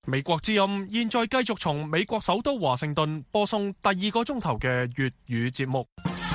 美國之音現在繼續從美國首都華盛頓播送第2個鐘頭嘅粵語節目。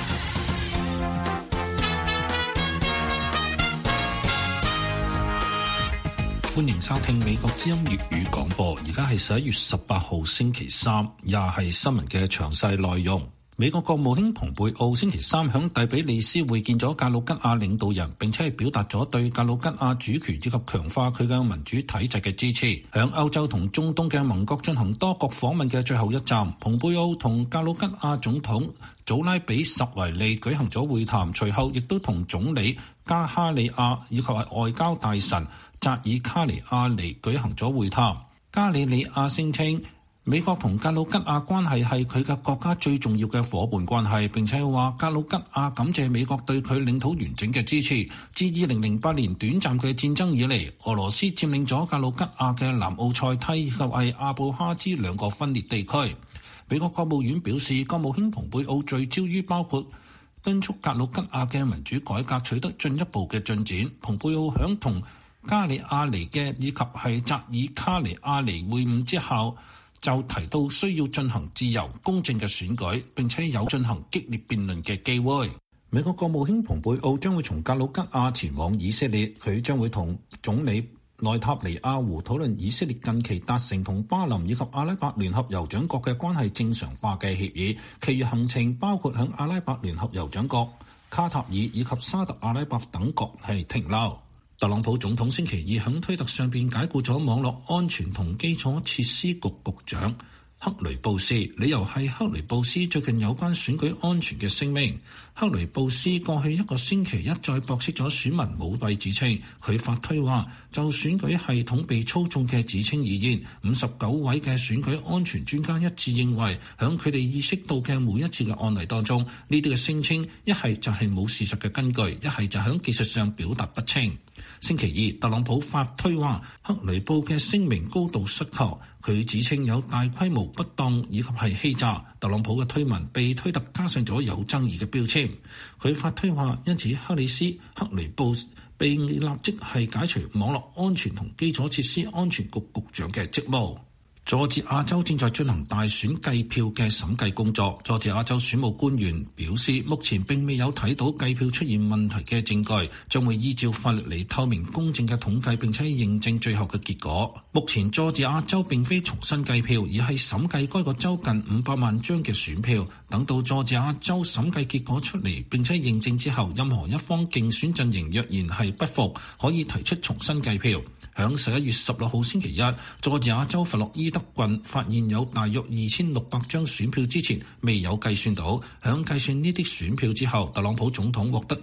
歡迎收聽美國之音粵語廣播，而家係11月18號星期三，以下係新聞嘅詳細內容。美國國務卿蓬佩奧星期三響第比利斯會見咗格魯吉亞領導人，並且係表達咗對格魯吉亞主權以及強化佢嘅民主體制嘅支持。響歐洲同中東嘅盟國進行多國訪問嘅最後一站，蓬佩奧同格魯吉亞總統祖拉比什維利舉行咗會談，隨後亦都同總理加哈里亞以及係外交大臣扎爾卡尼亞尼舉行咗會談。加里里亞聲稱美國同格魯吉亞關係係佢嘅國家最重要嘅夥伴關係，並且話格魯吉亞感謝美國對佢領土完整嘅支持。自2008年短暫嘅戰爭以嚟，俄羅斯佔領咗格魯吉亞嘅南奧塞梯以及係阿布哈茲兩個分裂地區。美國國務院表示，國務卿蓬佩奧聚焦於包括敦促格魯吉亞嘅民主改革取得進一步嘅進展。蓬佩奧響同加里亞尼嘅以及係扎爾卡尼亞尼會晤之後，就提到需要進行自由公正嘅選舉，並且有進行激烈辯論嘅機會。美國國務卿蓬佩奧將會從格魯吉亞前往以色列，佢將會同總理內塔尼亞胡討論以色列近期達成同巴林以及阿拉伯聯合酋長國嘅關係正常化嘅協議，其餘行程包括向阿拉伯聯合酋長國、卡塔爾以及沙特阿拉伯等國係停留。特朗普總統星期二喺推特上邊解僱咗網絡安全同基礎設施局局長克雷布斯，理由係克雷布斯最近有關選舉安全嘅聲明。克雷布斯過去一個星期一再駁斥咗選民舞弊指稱，佢發推話就選舉系統被操縱嘅指稱而言，59位嘅選舉安全專家一致認為，響佢哋意識到嘅每一次嘅案例當中，呢啲嘅聲稱一係就係冇事實嘅根據，一係就響技術上表達不清。星期二，特朗普發推話克雷布嘅聲明高度失確，佢指稱有大規模不當以及係欺詐。特朗普嘅推文被推特加上咗有爭議嘅標籤。佢發推話，因此克雷布被立即係解除網絡安全同基礎設施安全局局長嘅職務。佐治亞州正在進行大選計票嘅審計工作。佐治亞州選務官員表示，目前並未有睇到計票出現問題嘅證據，將會依照法律嚟透明公正嘅統計，並且認證最後嘅結果。目前佐治亞州並非重新計票，而係審計該個州近500萬張嘅選票。等到佐治亞州審計結果出嚟並且認證之後，任何一方競選陣營若然係不服，可以提出重新計票。響11月16號星期一，佐治亞州弗洛伊德郡發現有大約2600張選票之前未有計算到，響計算呢啲選票之後，特朗普總統獲得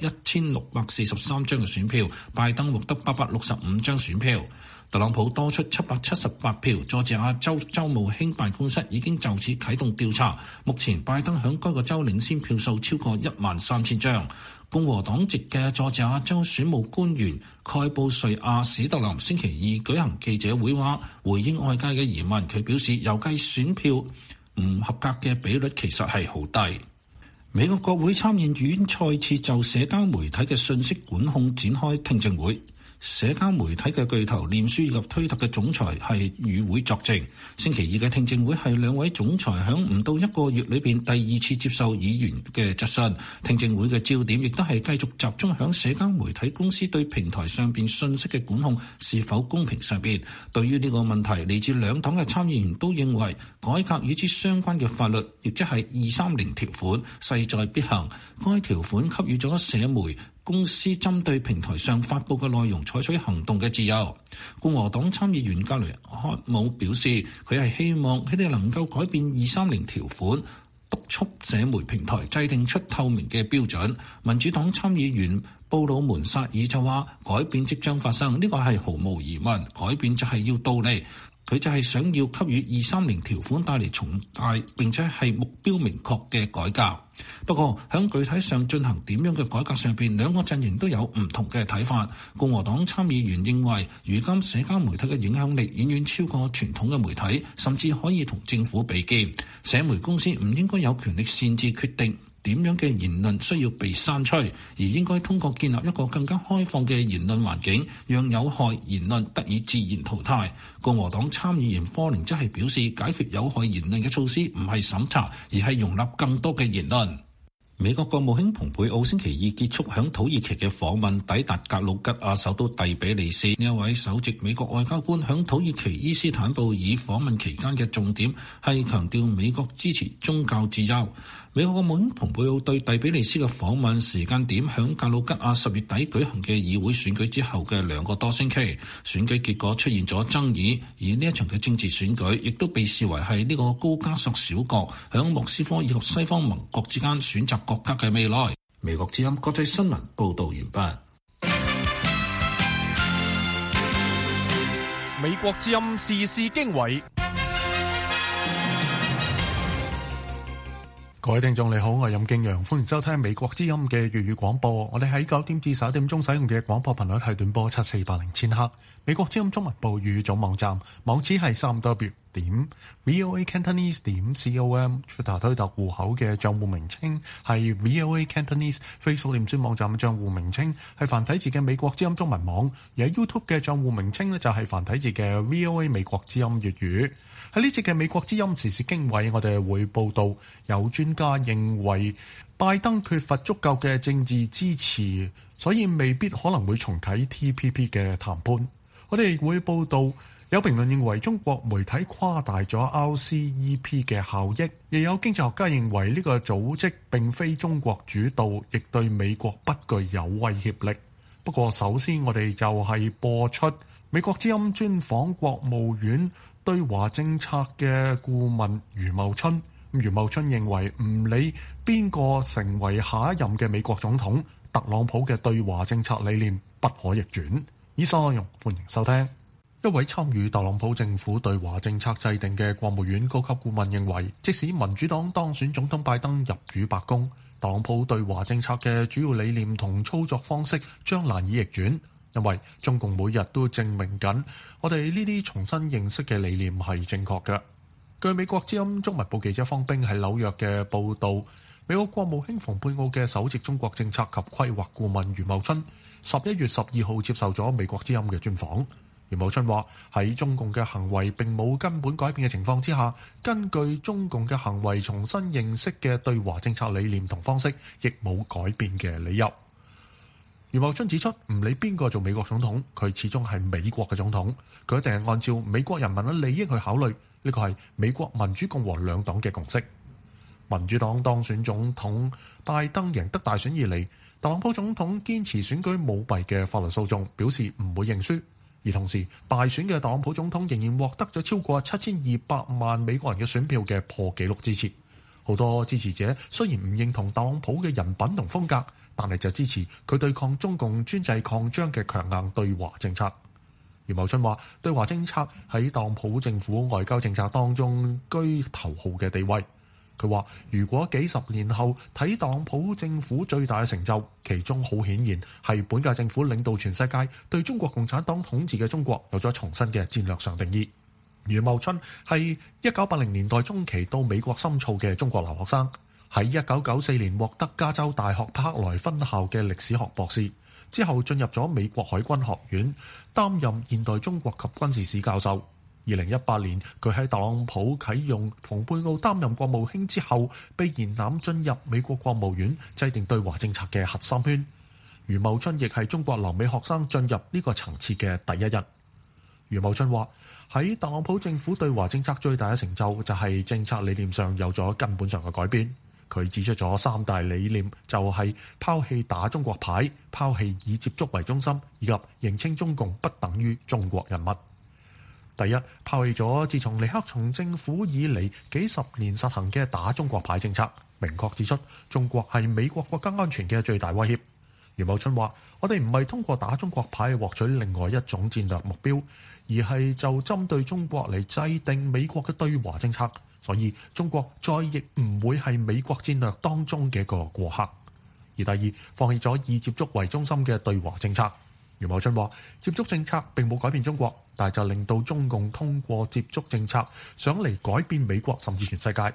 1643張嘅選票，拜登獲得865張選票。特朗普多出778票，佐治亞州州務卿辦公室已經就此啟動調查。目前拜登響該個州領先票數超過13000張。共和黨籍嘅佐治亞州選務官員蓋布瑞亞史特林星期二舉行記者會話，回應外界嘅疑問，佢表示郵寄選票唔合格嘅比率其實係好低。美國國會參議院再次就社交媒體嘅信息管控展開聽證會。社交媒體嘅巨頭臉書以及推特嘅總裁係與會作證。星期二嘅聽證會係兩位總裁響唔到1個月裏邊第2次接受議員嘅質詢。聽證會嘅焦點亦都係繼續集中響社交媒體公司對平台上邊信息嘅管控是否公平上邊。對於呢個問題，嚟自兩黨嘅參議員都認為改革與之相關嘅法律，亦即係230條款勢在必行。該條款給予咗社媒公司針對平台上發佈嘅內容採取行動嘅自由。共和黨參議員格雷克姆表示，佢係希望佢哋能夠改變230條款，督促社媒平台制定出透明嘅標準。民主黨參議員布魯門薩爾就話，改變即將發生，呢個係毫無疑問，改變就係要到嚟。佢就係想要給予230條款帶嚟重大並且係目標明確嘅改革。不過喺具體上進行點樣嘅改革上邊，兩個陣營都有唔同嘅睇法。共和黨參議員認為，如今社交媒體嘅影響力遠遠超過傳統嘅媒體，甚至可以同政府比肩。社媒公司唔應該有權力擅自決定點樣嘅言論需要被刪除，而應該通過建立一個更加開放嘅言論環境，讓有害言論得以自然淘汰。共和黨參議員科寧則係表示，解決有害言論嘅措施唔係審查，而係容納更多嘅言論。美國國務卿蓬佩奧星期二結束響土耳其嘅訪問，抵達格魯吉亞首都第比利斯。呢一位首席美國外交官響土耳其伊斯坦布爾訪問期間嘅重點係強調美國支持宗教自由。美國國務卿蓬佩奧對第比利斯嘅訪問時間點響格魯吉亞10月底舉行嘅議會選舉之後嘅2個多星期，選舉結果出現咗爭議，而呢一場嘅政治選舉亦都被視為係呢個高加索小國響莫斯科以及西方盟國之間選擇國家嘅未來。美國之音國際新聞報道完畢。 美國之音時事經緯。各位聽眾你好，我係任敬陽，歡迎收聽美國之音嘅粵語廣播。我哋喺9點至11點鐘使用嘅廣播頻率係短波7480千赫。美國之音中文部語總網站網址係3w.voacantonese.com，Twitter 推特戶口嘅賬戶名稱係 VOA Cantonese，Facebook 臉書網站嘅賬戶名稱係繁體字嘅美國之音中文網，而喺 YouTube 嘅賬戶名稱呢就係繁體字嘅 VOA 美國之音粵語。喺呢節嘅美國之音時事經緯，我哋會報道有專家認為拜登缺乏足夠嘅政治支持，所以未必可能會重啟 TPP 嘅談判。我哋會報道有評論認為中國媒體誇大咗 RCEP 嘅效益，亦有經濟學家認為呢個組織並非中國主導，亦對美國不具有威脅力。不過首先我哋就係播出美國之音專訪國務院對華政策嘅顧問余茂春。余茂春認為唔理邊個成為下一任嘅美國總統，特朗普嘅對華政策理念不可逆轉。以上內容歡迎收聽。一位參與特朗普政府對華政策制定嘅國務院高級顧問認為，即使民主黨當選總統拜登入主白宮，特朗普對華政策嘅主要理念同操作方式將難以逆轉，因為中共每日都證明緊我哋呢啲重新認識嘅理念係正確嘅。據美國之音中文部記者方冰喺紐約嘅報導，美國國務卿蓬佩奧嘅首席中國政策及規劃顧問余茂春11月12號接受咗美國之音嘅專訪。余茂春話喺中共嘅行為並冇根本改變嘅情況之下，根據中共嘅行為重新認識嘅對華政策理念同方式，亦冇改變嘅理由。余茂春指出，唔理邊個做美國總統，佢始終係美國嘅總統，佢一定係按照美國人民嘅利益去考慮，呢個係美國民主共和兩黨嘅共識。民主黨當選總統拜登贏得大選以嚟，特朗普總統堅持選舉舞弊嘅法律訴訟，表示唔會認輸。而同時，敗選嘅特朗普總統仍然獲得咗超過7200萬美國人嘅選票嘅破紀錄支持。好多支持者雖然唔認同特朗普嘅人品同風格，但係就支持佢對抗中共專制擴張嘅強硬對華政策。余茂春話，對華政策喺特朗普政府外交政策當中居頭號嘅地位。佢話，如果幾十年後睇特朗普政府最大嘅成就，其中好顯然係本屆政府領導全世界，對中國共產黨統治嘅中國有咗重新嘅戰略上定義。余茂春係1980年代中期到美國深造嘅中國留學生，喺1994年獲得加州大學柏克萊分校嘅歷史學博士，之後進入咗美國海軍學院，擔任現代中國及軍事史教授。2018年，佢喺特朗普啟用蓬佩奧擔任國務卿之後，被延攬進入美國國務院，制定對華政策嘅核心圈。余茂春亦係中國留美學生進入呢個層次嘅第一人。余茂春話，喺特朗普政府對華政策最大嘅成就就係政策理念上有咗根本上嘅改變。佢指出咗3大理念，就係拋棄打中國牌、拋棄以接觸為中心，以及認清中共不等於中國人物。第一，拋棄咗自從尼克松政府以嚟幾十年實行嘅打中國牌政策，明確指出中國係美國國家安全嘅最大威脅。余茂春話，我哋唔係通過打中國牌獲取另外一種戰略目標，而係就針對中國嚟制定美國嘅對華政策，所以中國再亦唔會係美國戰略當中嘅一個過客。而第二，放棄咗以接觸為中心嘅對華政策。余茂春話，接觸政策並冇改變中國，但係就令到中共通過接觸政策想嚟改變美國甚至全世界。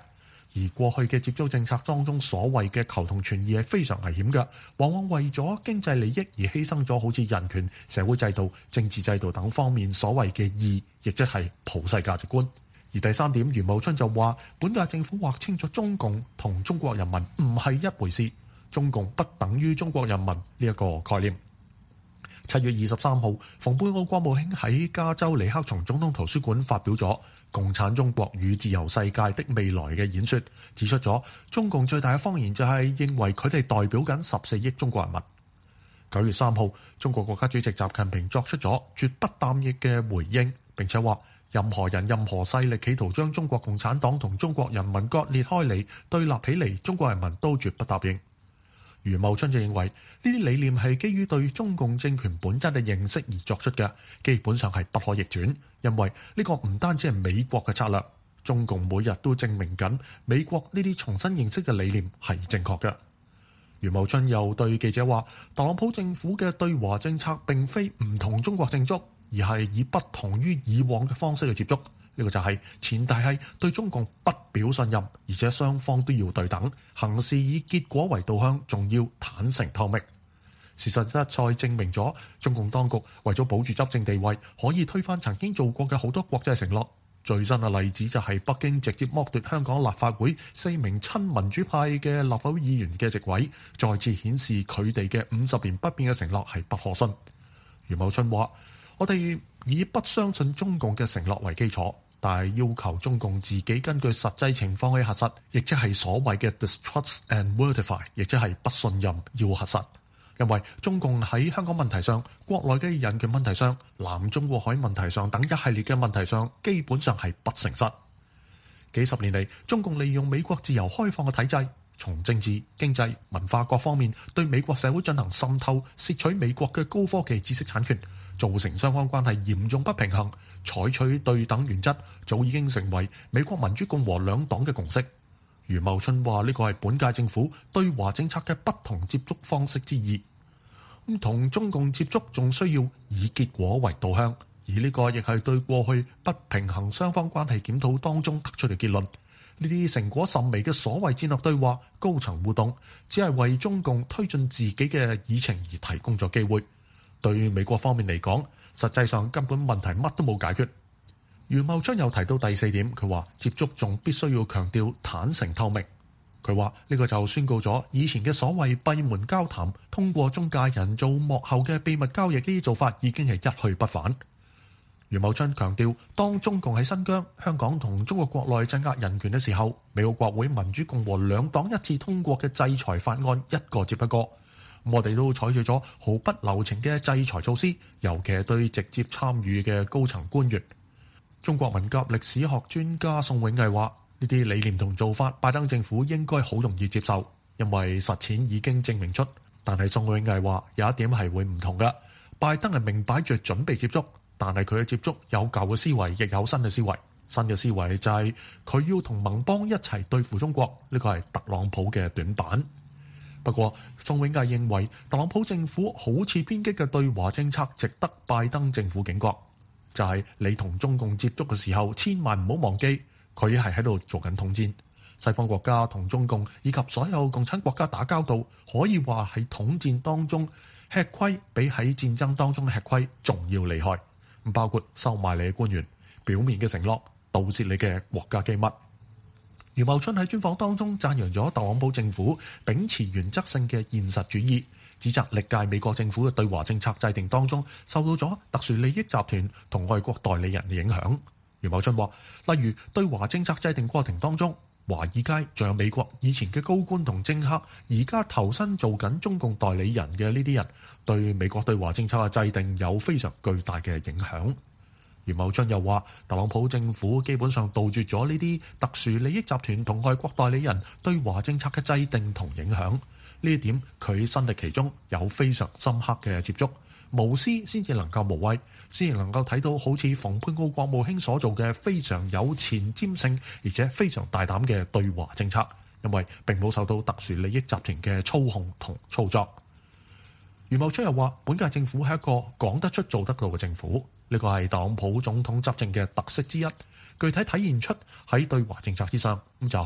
而過去嘅接觸政策當中所謂嘅求同存異係非常危險嘅，往往為咗經濟利益而犧牲咗好似人權、社會制度、政治制度等方面所謂嘅義，亦即係普世價值觀。而第三點，余茂春就話，本屆政府劃清咗中共同中國人民唔係一回事，中共不等於中國人民呢一個概念。7月23號，蓬佩奧國務卿喺加州尼克松總統圖書館發表咗《共產中國與自由世界的未來》嘅演說，指出咗中共最大嘅謊言就係認為佢哋代表緊14億中國人民。9月3號，中國國家主席習近平作出咗絕不淡役嘅回應，並且話任何人、任何勢力企圖將中國共產黨同中國人民割裂開嚟、對立起嚟，中國人民都絕不答應。余茂春就認為呢啲理念係基於對中共政權本質嘅認識而作出嘅，基本上係不可逆轉，因為呢個唔單止係美國嘅策略，中共每日都證明緊美國呢啲重新認識嘅理念係正確嘅。余茂春又對記者話，特朗普政府嘅對華政策並非唔同中國接觸，而係以不同於以往嘅方式去接觸。呢個就係前提係對中共不表信任，而且雙方都要對等，行事以結果為導向，仲要坦誠透明。事實一再證明咗，中共當局為咗保住執政地位，可以推翻曾經做過嘅好多國際承諾。最新嘅例子就係北京直接剝奪香港立法會4名親民主派嘅立法會議員嘅席位，再次顯示佢哋嘅50年不變嘅承諾係不可信。余茂春話：我哋以不相信中共嘅承諾為基礎，但係要求中共自己根據實際情況去核實，亦即係所謂嘅 distrust and verify， 亦即係不信任要核實。因為中共喺香港問題上、國內嘅人權問題上、南中國海問題上等一系列嘅問題上，基本上係不誠實。幾十年嚟，中共利用美國自由開放嘅體制，從政治、經濟、文化各方面對美國社會進行滲透，竊取美國嘅高科技知識產權，造成雙方關係嚴重不平衡。採取對等原則，早已經成為美國民主共和兩黨嘅共識。余茂春話：呢個係本屆政府對華政策嘅不同接觸方式之一。同中共接觸仲需要以結果為導向，而呢個亦係對過去不平衡雙方關係檢討當中得出嘅結論。呢啲成果甚微嘅所謂戰略對話、高層互動，只係為中共推進自己嘅議程而提供咗機會。對美國方面嚟講，實際上根本問題乜都冇解決。余茂春又提到第4點，佢話接觸仲必須要強調坦誠透明。佢話呢個就宣告咗以前嘅所謂閉門交談、通過中介人做幕後嘅秘密交易呢啲做法已經係一去不返。余茂春強調，當中共喺新疆、香港同中國國內鎮壓人權嘅時候，美國國會民主共和兩黨一致通過嘅制裁法案一個接一個。我哋都採取咗毫不留情嘅制裁措施，尤其係對直接參與嘅高層官員。中國文革歷史學專家宋永毅話：呢啲理念同做法，拜登政府應該好容易接受，因為實踐已經證明出。但係宋永毅話有一點係會唔同嘅，拜登係明擺著準備接觸，但係佢嘅接觸有舊嘅思維，亦有新嘅思維。新嘅思維就係佢要同盟邦一齊對付中國，呢個係特朗普嘅短板。不過，宋永毅認為特朗普政府好似偏激嘅對華政策，值得拜登政府警覺。就係你同中共接觸嘅時候，千萬唔好忘記，佢係喺度做緊統戰。西方國家同中共以及所有共產國家打交道，可以話喺統戰當中吃虧，比喺戰爭當中吃虧仲要厲害。包括收買你嘅官員、表面嘅承諾、盜竊你嘅國家機密。余茂春喺專訪當中讚揚咗特朗普政府秉持原則性嘅現實主義，指責歷屆美國政府嘅對華政策制定當中受到咗特殊利益集團同外國代理人嘅影響。余茂春話，例如對華政策制定過程當中，華爾街仲有美國以前嘅高官同政客，而家投身做緊中共代理人嘅呢啲人，對美國對華政策嘅制定有非常巨大嘅影響。余茂春又話，特朗普政府基本上杜絕咗呢啲特殊利益集團同外國代理人對華政策嘅制定同影響。呢一點佢身歷其中，有非常深刻嘅接觸，無私先至能夠無畏，先至能夠睇到好似蓬佩奧國務卿所做嘅非常有前瞻性，而且非常大膽嘅對華政策，因為並冇受到特殊利益集團嘅操控同操作。余茂春又話，本屆政府係一個講得出做得到嘅政府，呢個係特朗普總統執政嘅特色之一，具體體現出喺對華政策之上，咁就係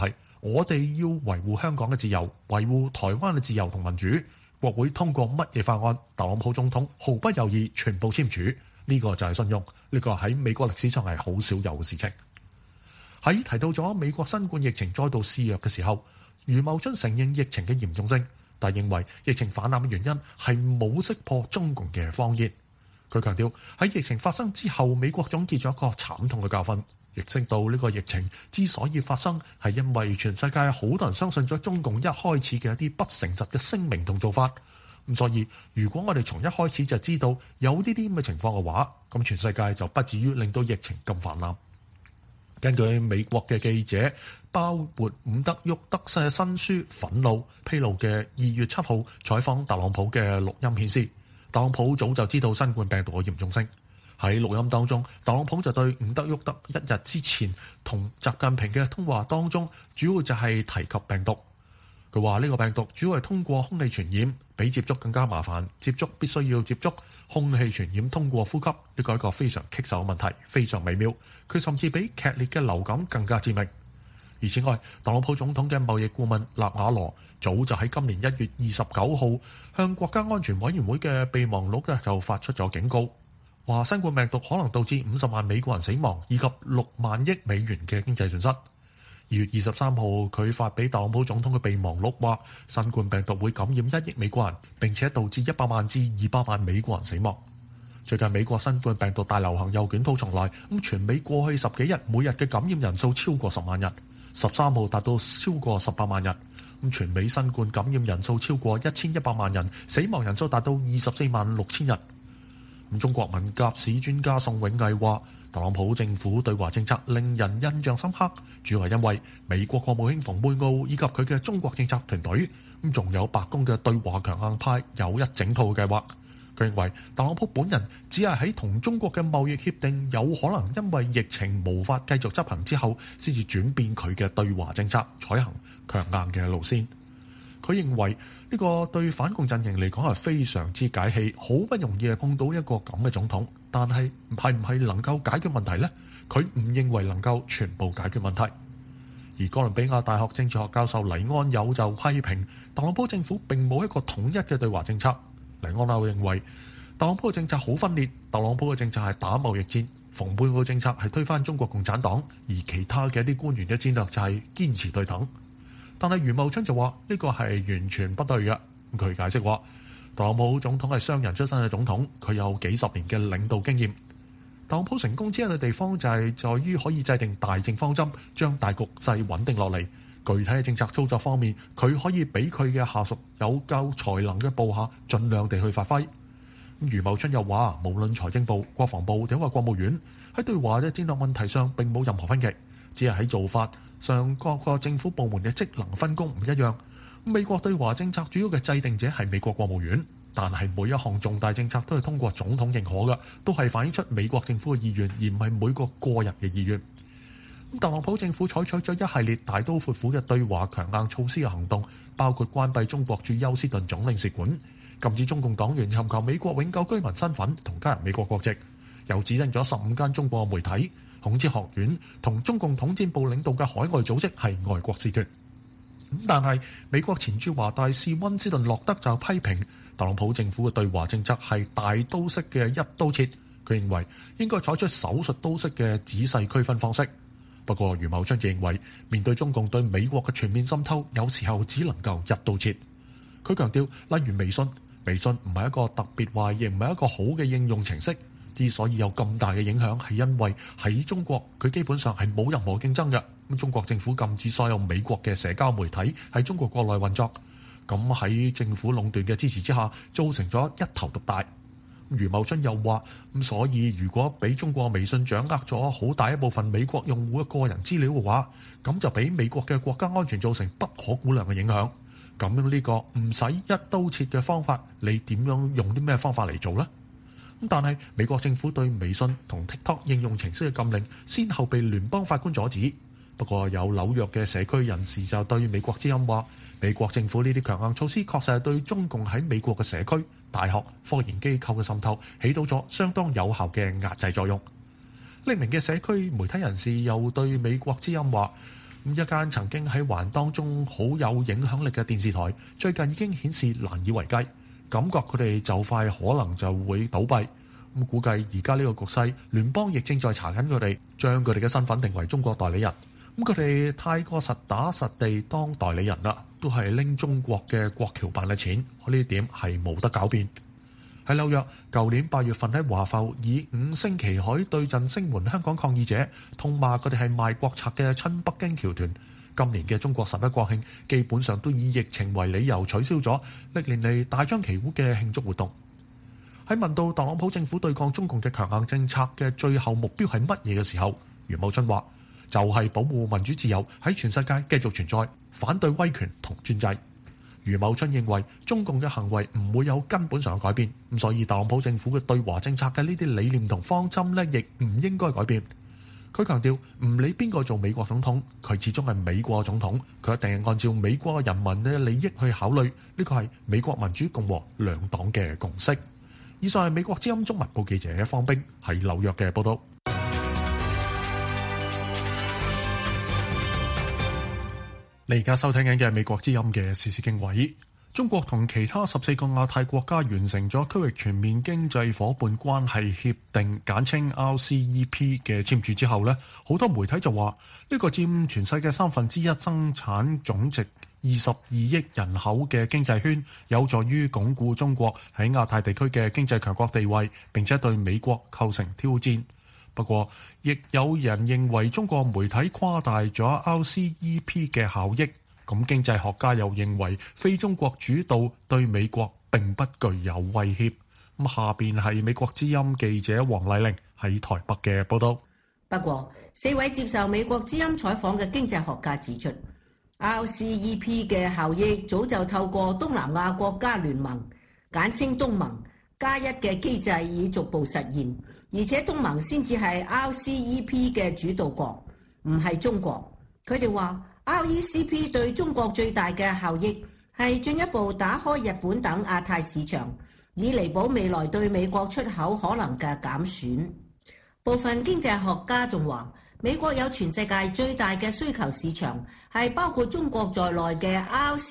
我哋要維護香港嘅自由，維護台灣嘅自由同民主。國會通過乜嘢法案，特朗普總統毫不猶豫全部簽署。呢個就係信用，呢個喺美國歷史上係好少有嘅事情。喺提到咗美國新冠疫情再度肆虐嘅時候，余茂春承認疫情嘅嚴重性，但認為疫情泛濫嘅原因係冇識破中共嘅謊言。佢強調喺疫情發生之後，美國總結咗一個慘痛嘅教訓，認識到呢個疫情之所以發生，係因為全世界好多人相信咗中共一開始嘅一啲不誠實嘅聲明同做法。咁所以，如果我哋從一開始就知道有呢啲咁嘅情況嘅話，咁全世界就不至於令到疫情咁泛濫。根據美國嘅記者包括伍德沃德嘅新書《憤怒》披露嘅2月7號採訪特朗普嘅錄音顯示，特朗普早就知道新冠病毒嘅嚴重性。喺錄音當中，特朗普就對伍德沃德一日之前同習近平嘅通話當中，主要就係提及病毒。佢話呢個病毒主要係通過空氣傳染，比接觸更加麻煩。接觸必須要接觸，空氣傳染通過呼吸，呢個係一個非常棘手嘅問題，非常微妙。佢甚至比劇烈嘅流感更加致命。而此外，特朗普總統嘅貿易顧問納瓦羅早就喺今年1月29號向國家安全委員會嘅備忘錄咧就發出咗警告，話新冠病毒可能導致50萬美國人死亡，以及6萬億美元嘅經濟損失。2月23號，佢發俾特朗普總統嘅備忘錄話，新冠病毒會感染1億美國人，並且導致100萬至200萬美國人死亡。最近美國新冠病毒大流行又捲土重來，全美過去10幾日每日嘅感染人數超過10萬人，13號達到超過18萬人。全美新冠感染人數超過1100萬人，死亡人數達到24萬6千人。中國文革史專家宋永毅話，特朗普政府對華政策令人印象深刻，主要係因為美國國務卿蓬佩奧以及佢嘅中國政策團隊，仲有白宮嘅對華強硬派有一整套計劃。佢認為特朗普本人只係喺同中國嘅貿易協定有可能因為疫情無法繼續執行之後，先至轉變佢嘅對華政策，採行強硬嘅路線。佢認為呢個對反共陣營嚟講係非常之解氣，好不容易係碰到一個咁嘅總統，但係唔係能夠解決問題呢？佢唔認為能夠全部解決問題。而哥倫比亞大學政治學教授黎安友就批評特朗普政府並冇一個統一嘅對華政策。黎安友認為特朗普嘅政策好分裂，特朗普嘅政策係打貿易戰，蓬佩奧嘅政策係推翻中國共產黨，而其他嘅一啲官員嘅戰略就係堅持對等。但係余茂春就話呢個係完全不對嘅。佢解釋話，特朗普總統係商人出身嘅總統，佢有幾十年嘅領導經驗。特朗普成功之一嘅地方就係在於可以制定大政方針，將大局勢穩定落嚟。具體嘅政策操作方面，佢可以俾佢嘅下屬有夠才能嘅部下盡量地去發揮。余茂春又話，無論財政部、國防部定或國務院喺對華嘅戰略問題上並冇任何分歧，只係喺做法上各個政府部門嘅職能分工唔一樣。美國對華政策主要嘅制定者係美國國務院，但係每一項重大政策都係通過總統認可嘅，都係反映出美國政府嘅意願，而唔係每個個人嘅意願。特朗普政府採取咗一系列大刀闊斧嘅對華強硬措施嘅行動，包括關閉中國駐休斯頓總領事館，禁止中共黨員尋求美國永久居民身份同家人美國國籍，又指定咗15間中國媒體、孔子學院同中共統戰部領導嘅海外組織係外國使團。但係美國前駐華大使溫斯頓洛德就批評特朗普政府嘅對華政策係大刀式嘅一刀切，佢認為應該採取手術刀式嘅仔細區分方式。不過余茂春就認為，面對中共對美國嘅全面滲透，有時候只能夠一刀切。佢強調，例如微信唔係一個特別壞，亦唔係一個好嘅應用程式。之所以有咁大嘅影響，係因為喺中國佢基本上係冇任何競爭嘅。咁中國政府禁止所有美國嘅社交媒體喺中國國內運作，咁喺政府壟斷嘅支持之下，造成咗一頭獨大。余茂春又話，咁所以如果俾中國微信掌握咗好大一部分美國用戶嘅個人資料嘅話，咁就俾美國嘅國家安全造成不可估量嘅影響。咁樣呢個唔使一刀切嘅方法，你點樣用啲咩方法嚟做呢？但係美國政府對微信同 TikTok 應用程式嘅禁令，先後被聯邦法官阻止。不過有紐約嘅社區人士就對美國之音話，美國政府呢啲強硬措施確實係對中共喺美國嘅社區、大學、科研機構嘅滲透起到咗相當有效嘅壓制作用。匿名嘅社區媒體人士又對美國之音話， 一間曾經喺華人當中好有影響力嘅電視台，最近已經顯示難以為繼，感覺佢哋就快可能就會倒閉。估計而家呢個局勢，聯邦亦正在查緊佢哋，將佢哋嘅身份定為中國代理人。佢哋太過實打實地當代理人啦，都係拎中國嘅國僑辦嘅錢，呢點係冇得狡辯。喺紐約，舊年8月份喺華埠以5星旗海對陣聲援香港抗議者，痛罵佢哋係賣國賊嘅親北京僑團。今年嘅中國11國慶基本上都以疫情為理由取消咗歷年嚟大張旗鼓嘅慶祝活動。喺問到特朗普政府對抗中共嘅強硬政策嘅最後目標係乜嘢嘅時候，余茂春話就係保護民主自由喺全世界繼續存在，反對威權同專制。余茂春認為中共嘅行為唔會有根本上嘅改變，咁所以特朗普政府嘅對華政策嘅呢啲理念同方針呢，亦唔應該改變。佢強調唔理邊個做美國總統，佢始終係美國總統，佢一定係按照美國人民嘅利益去考慮，呢個係美國民主共和兩黨嘅共識。以上係美國之音中文部記者方冰喺紐約嘅報道。你而家收聽緊嘅係美國之音嘅時事經緯。中國同其他14個亞太國家完成咗區域全面經濟夥伴關係協定，簡稱 RCEP 嘅簽署之後呢，好多媒體就話呢個佔全世界1/3生產總值22億人口嘅經濟圈，有助於鞏固中國喺亞太地區嘅經濟強國地位，並且對美國構成挑戰。不過，亦有人認為中國媒體誇大咗 RCEP 嘅效益。咁經濟學家又認為非中國主導對美國並不具有威脅。咁下邊係美國之音記者黃麗玲喺台北嘅報道。 不過，4位接受美國之音採訪嘅經濟學家指出， RCEP 嘅效益早就透過東南亞國家聯盟簡稱東盟+1嘅機制已逐步實現，而且東盟先至係 RCEP 嘅主導國，唔係中國。佢哋話RCEP 對中國最大嘅效益係進一步打開日本等亞太市場，以彌補未來對美國出口可能嘅減損。部分經濟學家仲話，美國有全世界最大嘅需求市場，係包括中國在內嘅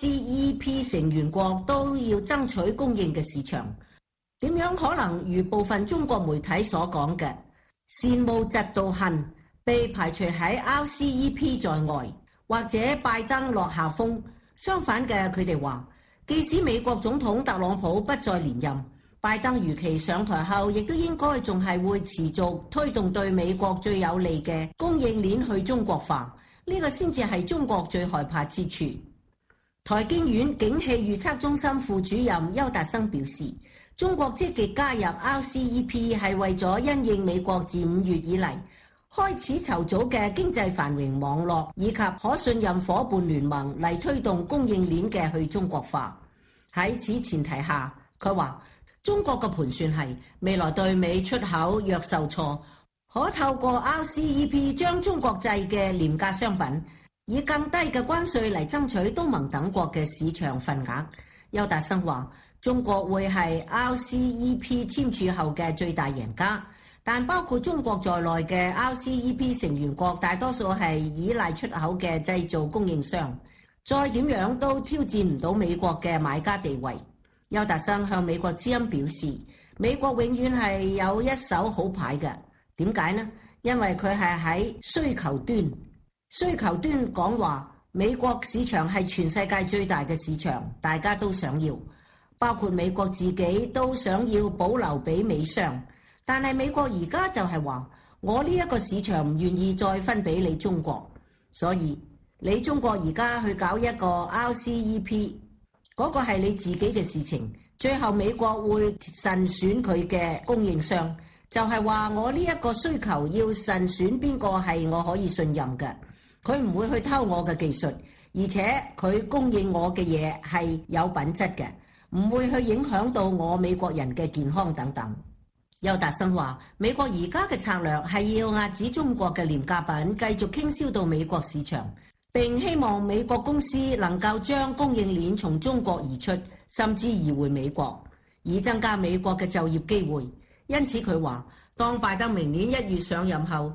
RCEP 成員國都要爭取供應嘅市場。點樣可能如部分中國媒體所講嘅，羨慕嫉妒恨，被排除喺 RCEP 在外？或者拜登落下風，相反嘅佢哋話，即使美國總統特朗普不再連任，拜登如期上台後，亦都應該仲係會持續推動對美國最有利嘅供應鏈去中國化，呢個先至係中國最害怕之處。台經院景氣預測中心副主任邱達生表示，中國積極加入 RCEP 係為咗因應美國自5月以嚟開始籌組嘅經濟繁榮網絡以及可信任夥伴聯盟嚟推動供應鏈嘅去中國化。喺此前提下，佢話中國嘅盤算係未來對美出口若受挫，可透過 RCEP 將中國製嘅廉價商品以更低嘅關稅嚟爭取東盟等國嘅市場份額。邱達生話，中國會係 RCEP 簽署後嘅最大贏家。但包括中國在內嘅 RCEP 成員國大多數係依賴出口嘅製造供應商，再點樣都挑戰唔到美國嘅買家地位。邱達生向美國之音表示，美國永遠係有一手好牌嘅。點解呢？因為佢係喺需求端講話，美國市場係全世界最大嘅市場，大家都想要，包括美國自己都想要保留俾美商。但係美國而家就係話，我呢一個市場唔願意再分俾你中國，所以你中國而家去搞一個 RCEP，嗰個係你自己嘅事情。最後美國會慎選佢嘅供應商，就係話我呢一個需求要慎選邊個係我可以信任嘅，佢唔會去偷我嘅技術，而且佢供應我嘅嘢係有品質嘅，唔會去影響到我美國人嘅健康等等。邱達生話，美國而家嘅策略係要壓止中國嘅廉價品繼續傾銷到美國市場，並希望美國公司能夠將供應鏈從中國移出，甚至移回美國，以增加美國嘅就業機會。因此佢話，當拜登明年1月上任後，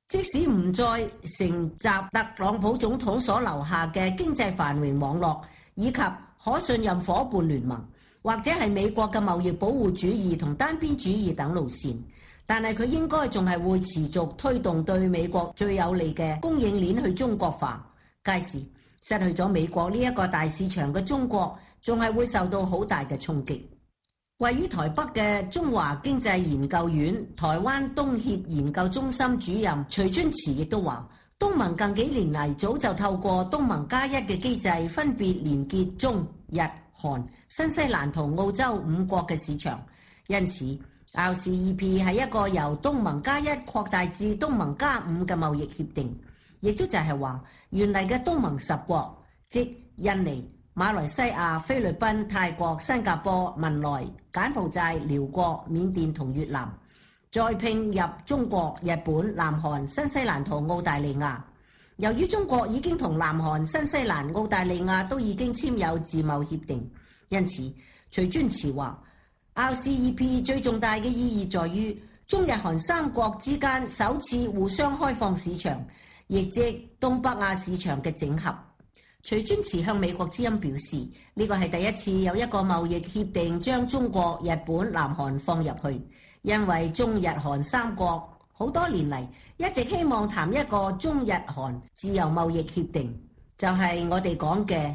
即使唔再承襲特朗普總統所留下嘅經濟繁榮網絡以及可信任夥伴聯盟，或者係美國嘅貿易保護主義同單邊主義等路線，但係佢應該仲係會持續推動對美國最有利嘅供應鏈去中國化。屆時失去咗美國呢一個大市場嘅中國，仲係會受到好大嘅衝擊。位於台北嘅中華經濟研究院台灣東協研究中心主任徐尊慈亦都話，東盟近幾年嚟早就透過東盟加一嘅機制，分別連結中、日、韓、新西蘭同澳洲5國嘅市場，因此 RCEP 係一個由東盟加一擴大至東盟加5嘅貿易協定，亦都就係話原嚟嘅東盟10國，即印尼、馬來西亞、菲律賓、泰國、新加坡、文萊、柬埔寨、寮國、緬甸同越南，再併入中國、日本、南韓、新西蘭同澳大利亞。由於中國已經同南韓、新西蘭、澳大利亞都已經簽有自貿協定，因此徐尊慈話 RCEP 最重大嘅意義在於中日韓3國之間首次互相開放市場，亦即東北亞市場嘅整合。徐尊慈向美國之音表示，呢個係第一次有一個貿易協定將中國、日本、南韓放入去，因為中日韓3國好多年嚟一直希望談一個中日韓自由貿易協定，就係我哋講嘅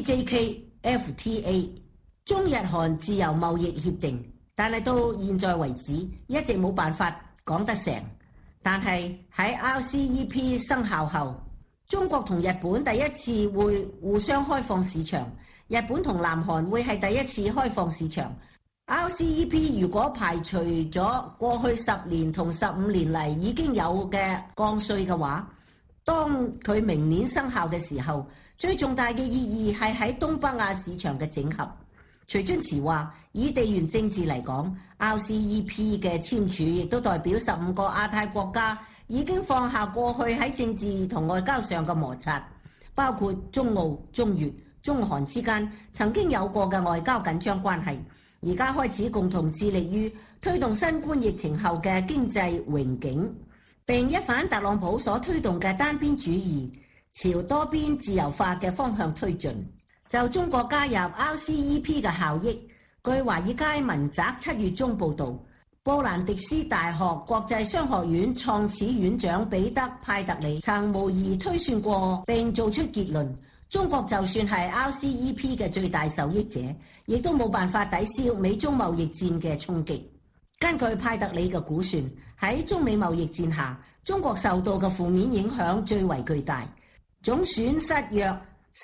CJKFTA 中日韓自由貿易協定，但係到現在為止一直冇辦法講得成。但係喺 RCEP 生效後，中國同日本第一次會互相開放市場，日本同南韓會係第一次開放市場。RCEP 如果排除咗過去10年同15年嚟已經有嘅降稅嘅話，當佢明年生效嘅時候，最重大嘅意義係喺東北亞市場嘅整合。徐尊慈話，以地緣政治嚟講， RCEP 嘅簽署亦都代表15個亞太國家已經放下過去喺政治同外交上嘅摩擦，包括中澳、中越、中韓之間曾經有過嘅外交緊張關係，而家開始共同致力於推動新冠疫情後嘅經濟榮景，並一反特朗普所推動嘅單邊主義，朝多邊自由化嘅方向推進。就中國加入 RCEP 嘅效益，據華爾街文摘7月中報導，布蘭迪斯大學國際商學院創始院長彼得派特里曾無疑推算過並做出結論，中國就算係 RCEP 嘅最大受益者，亦都冇辦法抵消美中貿易戰嘅衝擊。根據派特里嘅估算，喺中美貿易戰下，中國受到嘅負面影響最為巨大，總損失約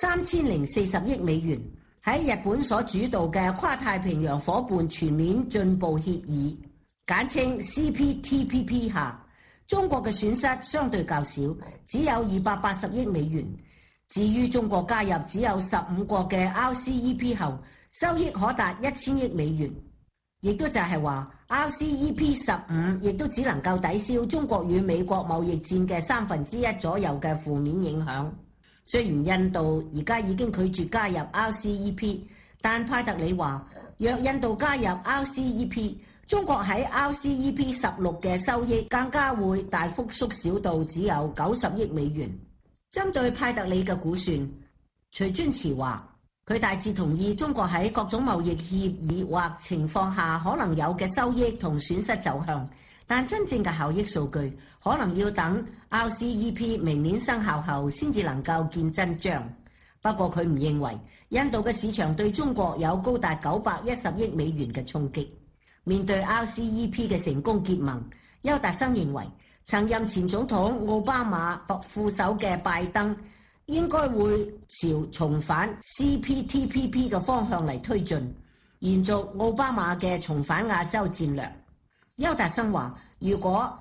3040億美元。喺日本所主導嘅跨太平洋夥伴全面進步協議簡稱 CPTPP 下，中國嘅損失相對較少，只有280億美元。至於中國加入只有15國嘅 RCEP 後，收益可達1000億美元，亦都就係話 RCEP 15亦都只能夠抵消中國與美國貿易戰嘅1/3左右嘅負面影響。雖然印度而家已經拒絕加入 RCEP， 但派特里話，若印度加入 RCEP， 中國喺 RCEP 16嘅收益更加會大幅縮小到只有90億美元。針對派特里嘅估算，徐尊慈話，佢大致同意中國喺各種貿易協議或情況下可能有嘅收益同損失走向，但真正嘅效益數據可能要等 RCEP 明年生效後先至能夠見真章。不過佢唔認為印度嘅市場對中國有高達910億美元嘅衝擊。面對 RCEP 嘅成功結盟，邱達生認為曾任前總統奧巴馬副手嘅拜登應該會朝重返 CPTPP 嘅方向嚟推進，延續奧巴馬嘅重返亞洲戰略。邱達生話，如果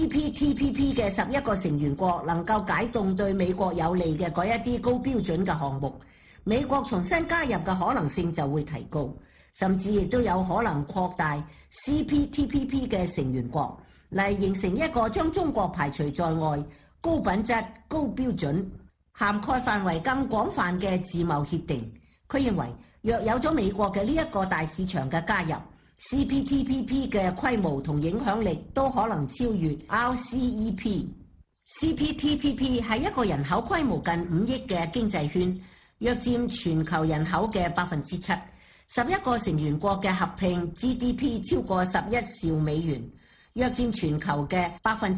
CPTPP 嘅11個成員國能夠解凍對美國有利嘅嗰一啲高標準嘅項目，美國重新加入嘅可能性就會提高，甚至亦都有可能擴大 CPTPP 嘅成員國，嚟形成一個將中國排除在外、高品質、高標準、涵蓋範圍更廣泛嘅自貿協定。佢認為，若有咗美國嘅呢一個大市場嘅加入， CPTPP 嘅規模同影響力都可能超越 RCEP。 CPTPP 係一個人口規模近5億嘅經濟圈，約佔全球人口嘅7%。11個成員國嘅合併 GDP 超過11兆美元，約佔全球嘅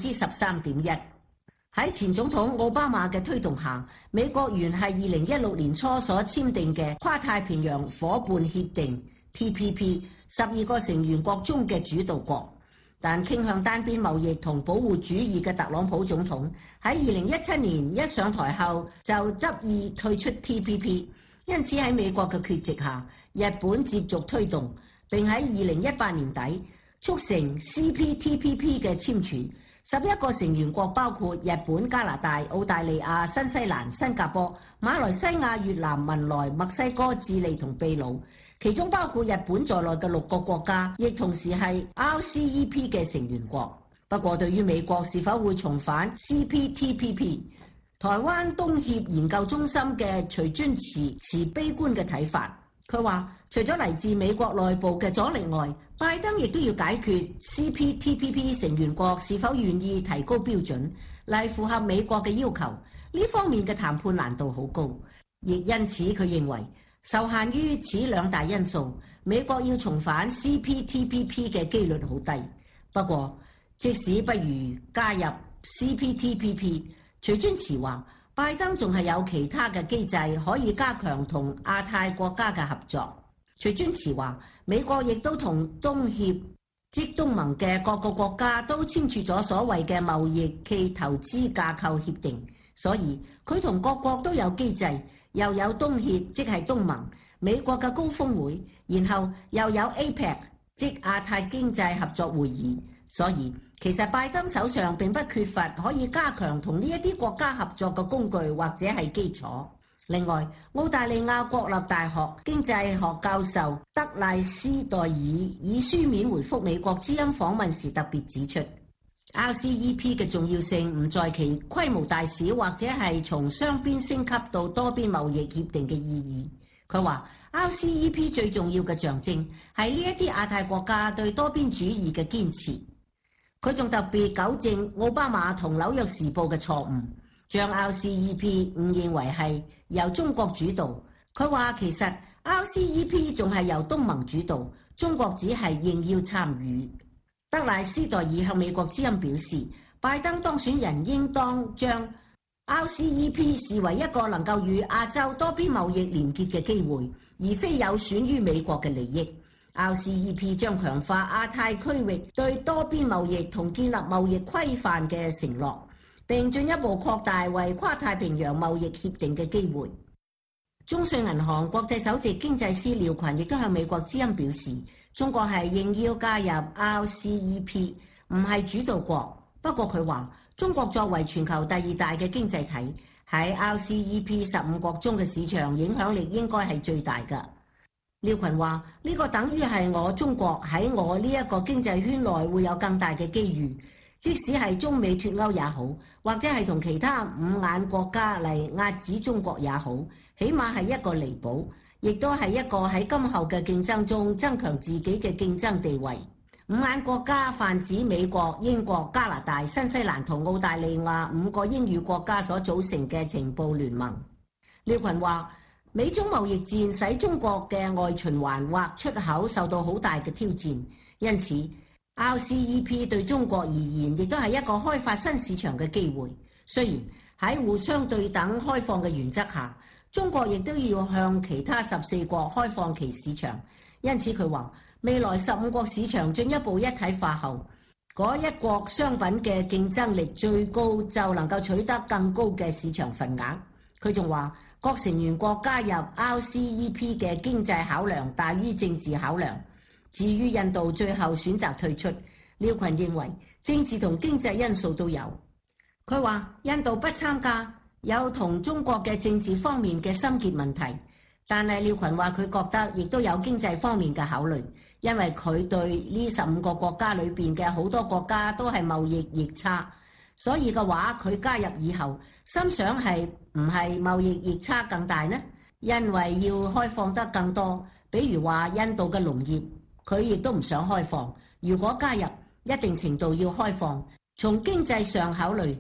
13.1%。喺前總統奧巴馬嘅推動下，美國原係2016年初所簽訂嘅跨太平洋夥伴協定 TPP 12個成員國中嘅主導國。但傾向單邊貿易同保護主義嘅特朗普總統喺2017年一上台後就執意退出 TPP， 因此喺美國嘅缺席下，日本接續推動，並喺2018年底促成 CPTPP 嘅簽署。11個成員國包括日本、加拿大、澳大利亞、新西蘭、新加坡、馬來西亞、越南、文萊、墨西哥、智利同秘魯。其中包括日本在內嘅6個國家，亦同時係 RCEP 嘅成員國。不過，對於美國是否會重返 CPTPP， 台灣東協研究中心嘅徐尊慈持悲觀嘅睇法。佢話，除咗嚟自美國內部嘅阻力外，拜登亦都要解決 CPTPP 成員國是否願意提高標準嚟符合美國嘅要求。呢方面嘅談判難度好高，亦因此佢認為，受限於此兩大因素，美國要重返 CPTPP 嘅機率好低。不過，即使不如加入 CPTPP， 徐尊慈話，拜登仲係有其他嘅機制可以加強同亞太國家嘅合作。徐尊慈話，美國亦都同東協即東盟嘅各個國家都簽署咗所謂嘅貿易暨投資架構協定，所以佢同各國都有機制。又有東協，即係東盟，美國嘅高峰會，然後又有 APEC， 即亞太經濟合作會議。所以其實拜登手上並不缺乏可以加強同呢一啲國家合作嘅工具或者係基礎。另外，澳大利亞國立大學經濟學教授德賴斯代爾以書面回覆美國之音訪問時特別指出，RCEP 嘅重要性唔在其規模大小，或者係從雙邊升級到多邊貿易協定嘅意義。佢話 RCEP 最重要嘅象徵係呢一啲亞太國家對多邊主義嘅堅持。佢仲特別糾正奧巴馬同紐約時報嘅錯誤，將 RCEP 誤認為係由中國主導。佢話其實 RCEP 仲係由東盟主導，中國只係應邀參與。德賴斯代爾向美國之音表示，拜登當選人應當將 RCEP 視為一個能夠與亞洲多邊貿易連結嘅機會，而非有損於美國嘅利益。RCEP 將強化亞太區域對多邊貿易同建立貿易規範嘅承諾，並進一步擴大為跨太平洋貿易協定嘅機會。中信銀行國際首席經濟師廖群亦都向美國之音表示，中國係應邀加入 RCEP， 唔係主導國。不過佢話，中國作為全球第2大嘅經濟體，喺 RCEP 15國中嘅市場影響力應該係最大㗎。廖群話，呢個等於係我中國喺我呢一個經濟圈內會有更大嘅機遇，即使係中美脫歐也好，或者係同其他5眼國家嚟壓止中國也好，起碼係一個彌補，亦都係一個喺今後嘅競爭中增強自己嘅競爭地位。5眼國家泛指美國、英國、加拿大、新西蘭同澳大利亞5個英語國家所組成嘅情報聯盟。廖群話，美中貿易戰使中國嘅外循環或出口受到好大嘅挑戰，因此 RCEP 對中國而言亦都係一個開發新市場嘅機會。雖然喺互相對等開放嘅原則下，中國亦都要向其他14國開放其市場，因此佢話未來15國市場進一步一體化後，嗰一國商品嘅競爭力最高就能夠取得更高嘅市場份額。佢仲話各成員國加入 RCEP 嘅經濟考量大於政治考量。至於印度最後選擇退出，廖群認為政治同經濟因素都有。佢話印度不參加有同中國嘅政治方面嘅心結問題，但係廖群話佢覺得亦都有經濟方面嘅考慮，因為佢對呢15個國家裏邊嘅好多國家都係貿易逆差，所以嘅話佢加入以後，心想係唔係貿易逆差更大呢？因為要開放得更多，比如話印度嘅農業，佢亦都唔想開放。如果加入，一定程度要開放。從經濟上考慮，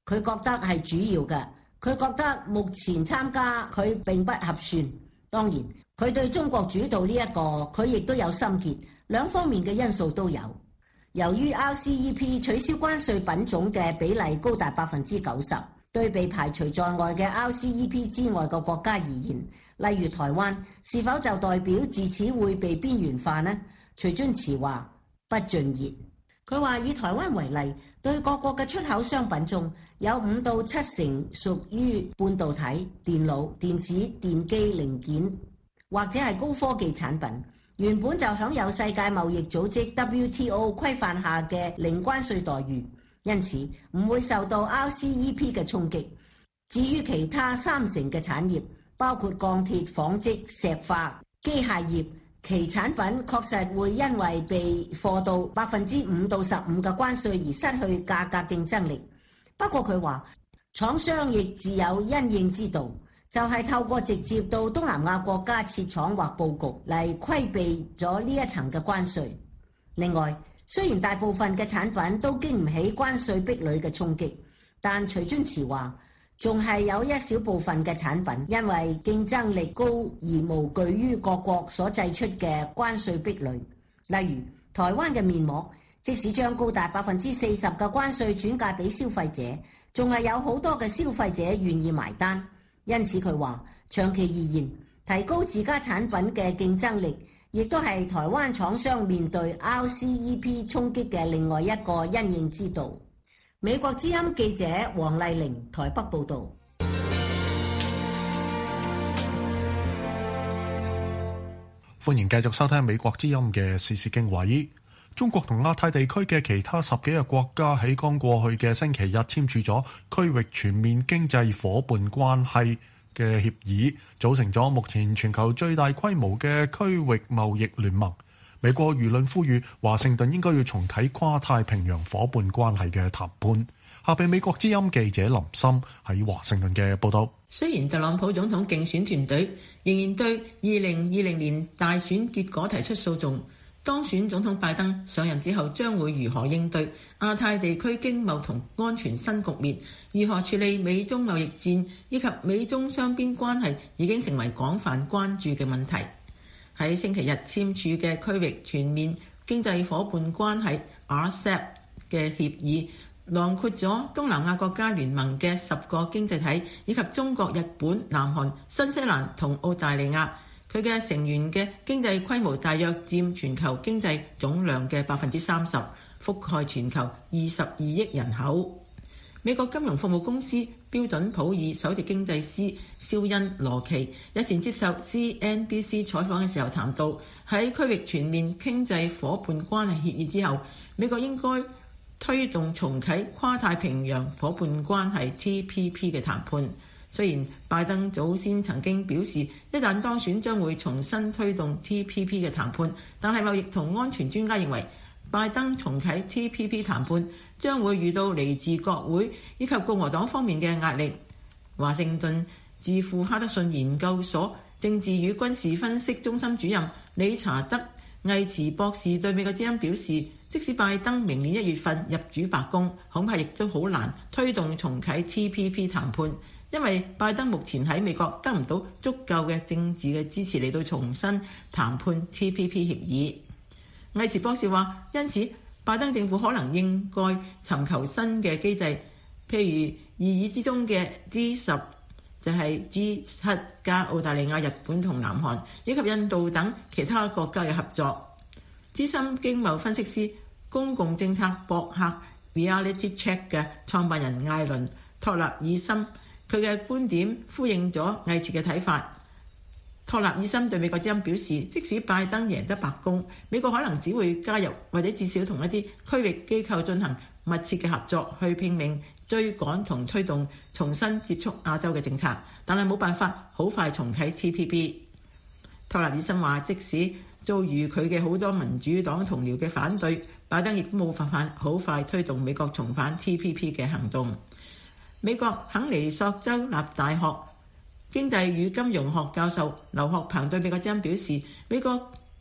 佢覺得係主要嘅。佢覺得目前參加佢並不合算。當然，佢對中國主導呢一個，佢亦都有心結，兩方面嘅因素都有。由於 RCEP 取消關稅品種嘅比例高達90%，對被排除在外嘅 RCEP 之外嘅國家而言，例如台灣，是否就代表自此會被邊緣化呢？徐遵慈話不盡然。佢話以台灣為例，對各國嘅出口商品中有5到7成屬於半導體、電腦、電子、電機零件或者係高科技產品，原本就享有世界貿易組織 WTO 規範下嘅零關稅待遇，因此唔會受到 RCEP 嘅衝擊。至於其他3成嘅產業，包括鋼鐵、紡織、石化、機械業，其產品確實會因為被課到5%到15%嘅關稅而失去價格競爭力。不過佢話，廠商亦自有因應之道，就係透過直接到東南亞國家設廠或佈局嚟規避咗呢一層嘅關稅。另外，雖然大部分嘅產品都經唔起關稅壁壘嘅衝擊，但徐遵慈話，仲係有一小部分嘅產品因為競爭力高而無懼於各國所製出嘅關稅壁壘。例如台灣嘅面膜，即使將高達40%嘅關稅轉嫁俾消費者，仲係有好多嘅消費者願意埋單。因此佢話，長期而言，提高自家產品嘅競爭力，亦都係台灣廠商面對 RCEP 衝擊嘅另外一個因應之道。美國之音記者黃麗玲台北報道。 歡迎繼續收聽美國之音嘅時事經緯。中國同亞太地區嘅其他10幾個國家喺剛過去嘅星期日簽署咗區域全面經濟夥伴關係嘅協議，組成咗目前全球最大規模嘅區域貿易聯盟。美國輿論呼籲華盛頓應該要重啟跨太平洋夥伴關係嘅談判。下俾美國之音記者林森喺華盛頓嘅報道。 雖然特朗普總統競選團隊仍然對2020年大選結果提出訴訟，當選總統拜登上任之後將會如何應對亞太地區經貿同安全新局面，如何處理美中貿易戰以及美中雙邊關係，已經成為廣泛關注嘅問題。喺星期日簽署嘅區域全面經濟夥伴關係 RCEP 嘅協議，囊括咗東南亞國家聯盟嘅10個經濟體，以及中國、日本、南韓、新西蘭同澳大利亞。佢嘅成員嘅經濟規模大約佔全球經濟總量嘅30%，覆蓋全球22億人口。美國金融服務公司標準普爾首席經濟師肖恩羅奇日前接受 CNBC 採訪嘅時候談到，喺區域全面經濟夥伴關係協議之後，美國應該推動重啟跨太平洋夥伴關係 TPP 嘅談判。雖然拜登早先曾經表示，一旦當選將會重新推動 TPP 嘅談判，但係貿易同安全專家認為，拜登重啟 TPP 談判將會遇到嚟自國會以及共和黨方面嘅壓力。華盛頓智庫哈德遜研究所政治與軍事分析中心主任理查德魏茨博士對美國之音表示，即使拜登明年1月份入主白宮，恐怕亦都好難推動重啟 TPP 談判，因為拜登目前喺美國得唔到足夠嘅政治嘅支持嚟到重新談判 TPP 協議。魏茨博士話，因此拜登政府可能應該尋求新嘅機制，譬如擬議之中嘅 G10，就係 G7 加澳大利亞、日本同南韓以及印度等其他國家嘅合作。資深經貿分析師、公共政策博客 Reality Check 嘅創辦人艾倫托納爾森，佢嘅觀點呼應咗魏茨嘅睇法。托納爾森對美國之音表示，即使拜登贏得白宮，美國可能只會加入或者至少同一啲區域機構進行密切嘅合作，去拼命追趕同推動重新接觸亞洲嘅政策，但係冇辦法好快重啟 TPP。托納爾森話，即使遭遇佢嘅好多民主黨同僚嘅反對，拜登亦都冇辦法好快推動美國重返 TPP 嘅行動。美國肯尼索州立大學經濟與金融學教授劉學鵬對美國之音表示，美國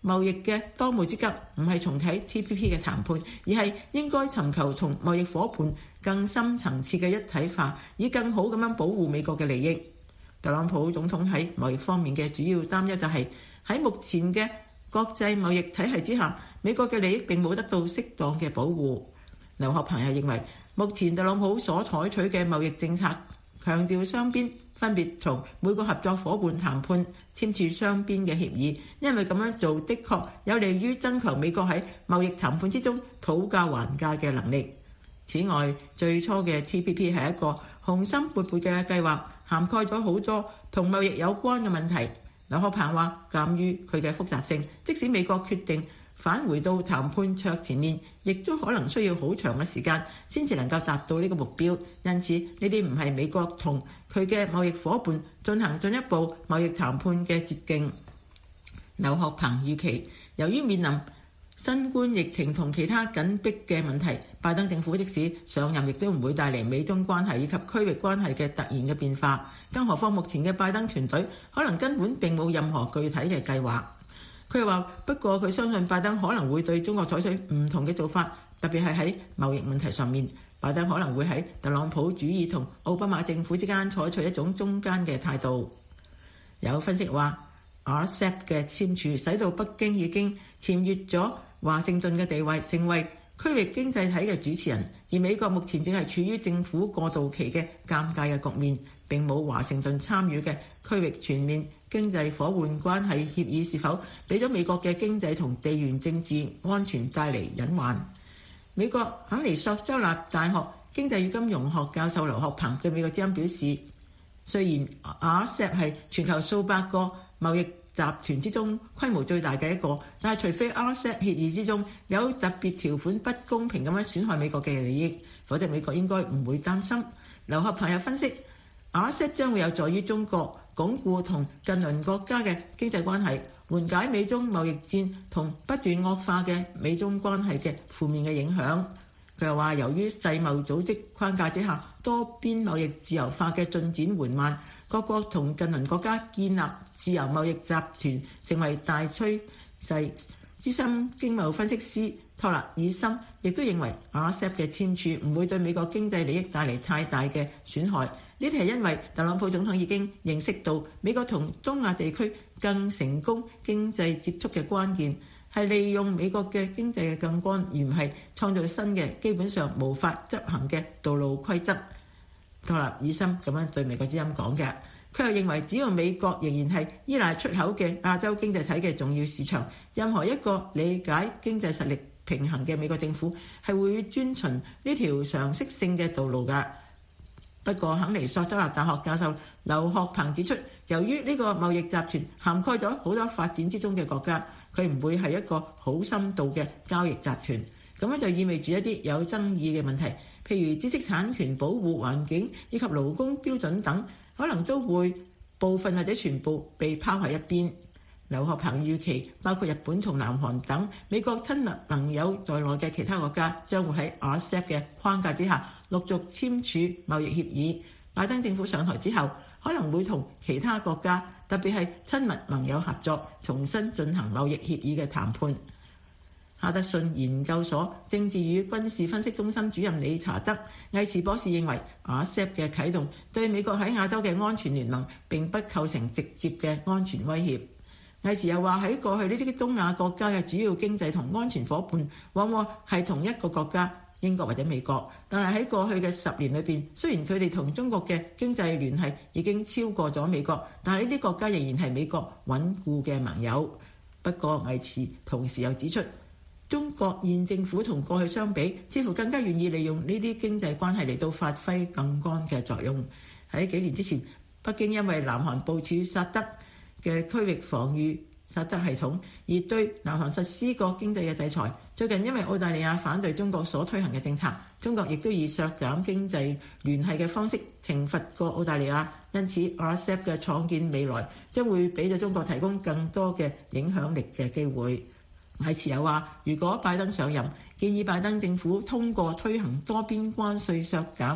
貿易嘅當務之急唔係重啟 TPP 嘅談判，而係應該尋求同貿易夥伴更深層次嘅一體化，以更好咁樣保護美國嘅利益。特朗普總統喺貿易方面嘅主要擔憂就係喺目前嘅國際貿易體系之下，美國嘅利益並冇得到適當嘅保護。劉學鵬又認為，目前特朗普所採取嘅貿易政策強調雙邊分別同每個合作夥伴談判簽署雙邊嘅協議，因為咁樣做的確有利於增強美國喺貿易談判之中討價還價嘅能力。此外，最初嘅 TPP 係一個雄心勃勃嘅計劃，涵蓋咗好多同貿易有關嘅問題。劉學鵬話，鑑於佢嘅複雜性，即使美國決定返回到談判桌前面，亦都可能需要好長嘅時間先至能夠達到呢個目標。因此，呢啲唔係美國同佢嘅貿易夥伴進行進一步貿易談判嘅捷徑。劉學鵬預期，由於面臨新冠疫情同其他緊迫嘅問題，拜登政府即使上任，亦都唔會帶嚟美中關係以及區域關係嘅突然嘅變化。更何況目前嘅拜登團隊可能根本並冇任何具體嘅計劃。佢又話，不過佢相信拜登可能會對中國採取唔同嘅做法，特別係喺貿易問題上面，拜登可能會喺特朗普主義同奧巴馬政府之間採取一種中間嘅態度。有分析話，RCEP 嘅簽署使到北京已經僭越咗華盛頓嘅地位，成為區域經濟體嘅主持人，而美國目前正係處於政府過渡期嘅尷尬嘅局面，並冇華盛頓參與嘅區域全面經濟夥伴關係協議，是否俾咗美國嘅經濟同地緣政治安全帶嚟隱患？美國肯尼索州立大學經濟與金融學教授劉學鵬對美國之音表示，雖然 RCEP 係全球數百個貿易集團之中規模最大嘅一個，但係除非 RCEP 協議之中有特別條款不公平咁樣損害美國嘅利益，否則美國應該唔會擔心。劉學鵬又分析，RCEP 將會有助於中國鞏固同近鄰國家嘅經濟關係，緩解美中貿易戰同不斷惡化嘅美中關係嘅負面嘅影響。佢又話，由於世貿組織框架之下多邊貿易自由化嘅進展緩慢，各國同近鄰國家建立自由貿易集團成為大趨勢。資深經貿分析師托勒爾森亦都認為 RCEP 嘅簽署唔會對美國經濟利益帶嚟太大嘅損害。呢啲係因為特朗普總統已經認識到美國同東亞地區更成功經濟接觸嘅關鍵係利用美國嘅經濟嘅槓桿，而唔係創造新嘅基本上無法執行嘅道路規則。托勒爾森咁樣對美國之音講嘅。佢又認為，只要美國仍然係依賴出口嘅亞洲經濟體嘅重要市場，任何一個理解經濟實力平衡嘅美國政府係會遵循呢條常識性嘅道路㗎。不過，肯尼索州立大學教授劉學鵬指出，由於呢個貿易集團涵蓋咗好多發展之中嘅國家，佢唔會係一個好深度嘅交易集團。咁樣就意味住一啲有爭議嘅問題，譬如知識產權保護、環境以及勞工標準等，可能都會部分或者全部被拋喺一邊。劉學鵬預期，包括日本同南韓等美國親密盟友在內嘅其他國家，將會喺 RCEP 嘅框架之下陸續簽署貿易協議。拜登政府上台之後，可能會同其他國家，特別係親密盟友合作，重新進行貿易協議嘅談判。哈德遜研究所政治與軍事分析中心主任理查德·魏茨博士認為 ，RCEP 嘅啟動對美國喺亞洲嘅安全聯盟並不構成直接嘅安全威脅。魏茨又話，喺過去呢啲東亞國家嘅主要經濟同安全夥伴往往係同一個國家，英國或者美國，但係喺過去嘅10年裏邊，雖然佢哋同中國嘅經濟聯繫已經超過咗美國，但係呢啲國家仍然係美國穩固嘅盟友。不過魏茨同時又指出，中國現政府同過去相比，似乎更加願意利用呢啲經濟關係嚟到發揮槓桿嘅作用。喺幾年之前，北京因為南韓部署薩德嘅區域防禦薩德系統，而對南韓實施過經濟嘅制裁。最近因為澳大利亞反對中國所推行嘅政策，中國亦都以削減經濟聯繫嘅方式懲罰過澳大利亞。因此 RCEP 嘅創建未來將會俾咗中國提供更多嘅影響力嘅機會。魏茨又話，如果拜登上任，建議拜登政府通過推行多邊關稅削減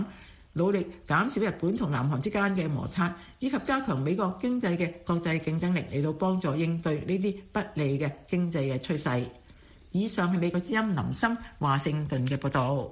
努力減少日本同南韓之間嘅摩擦，以及加強美國經濟嘅國際競爭力，嚟到幫助應對呢啲不利嘅經濟嘅趨勢。以上係美國之音林森華盛頓嘅報導。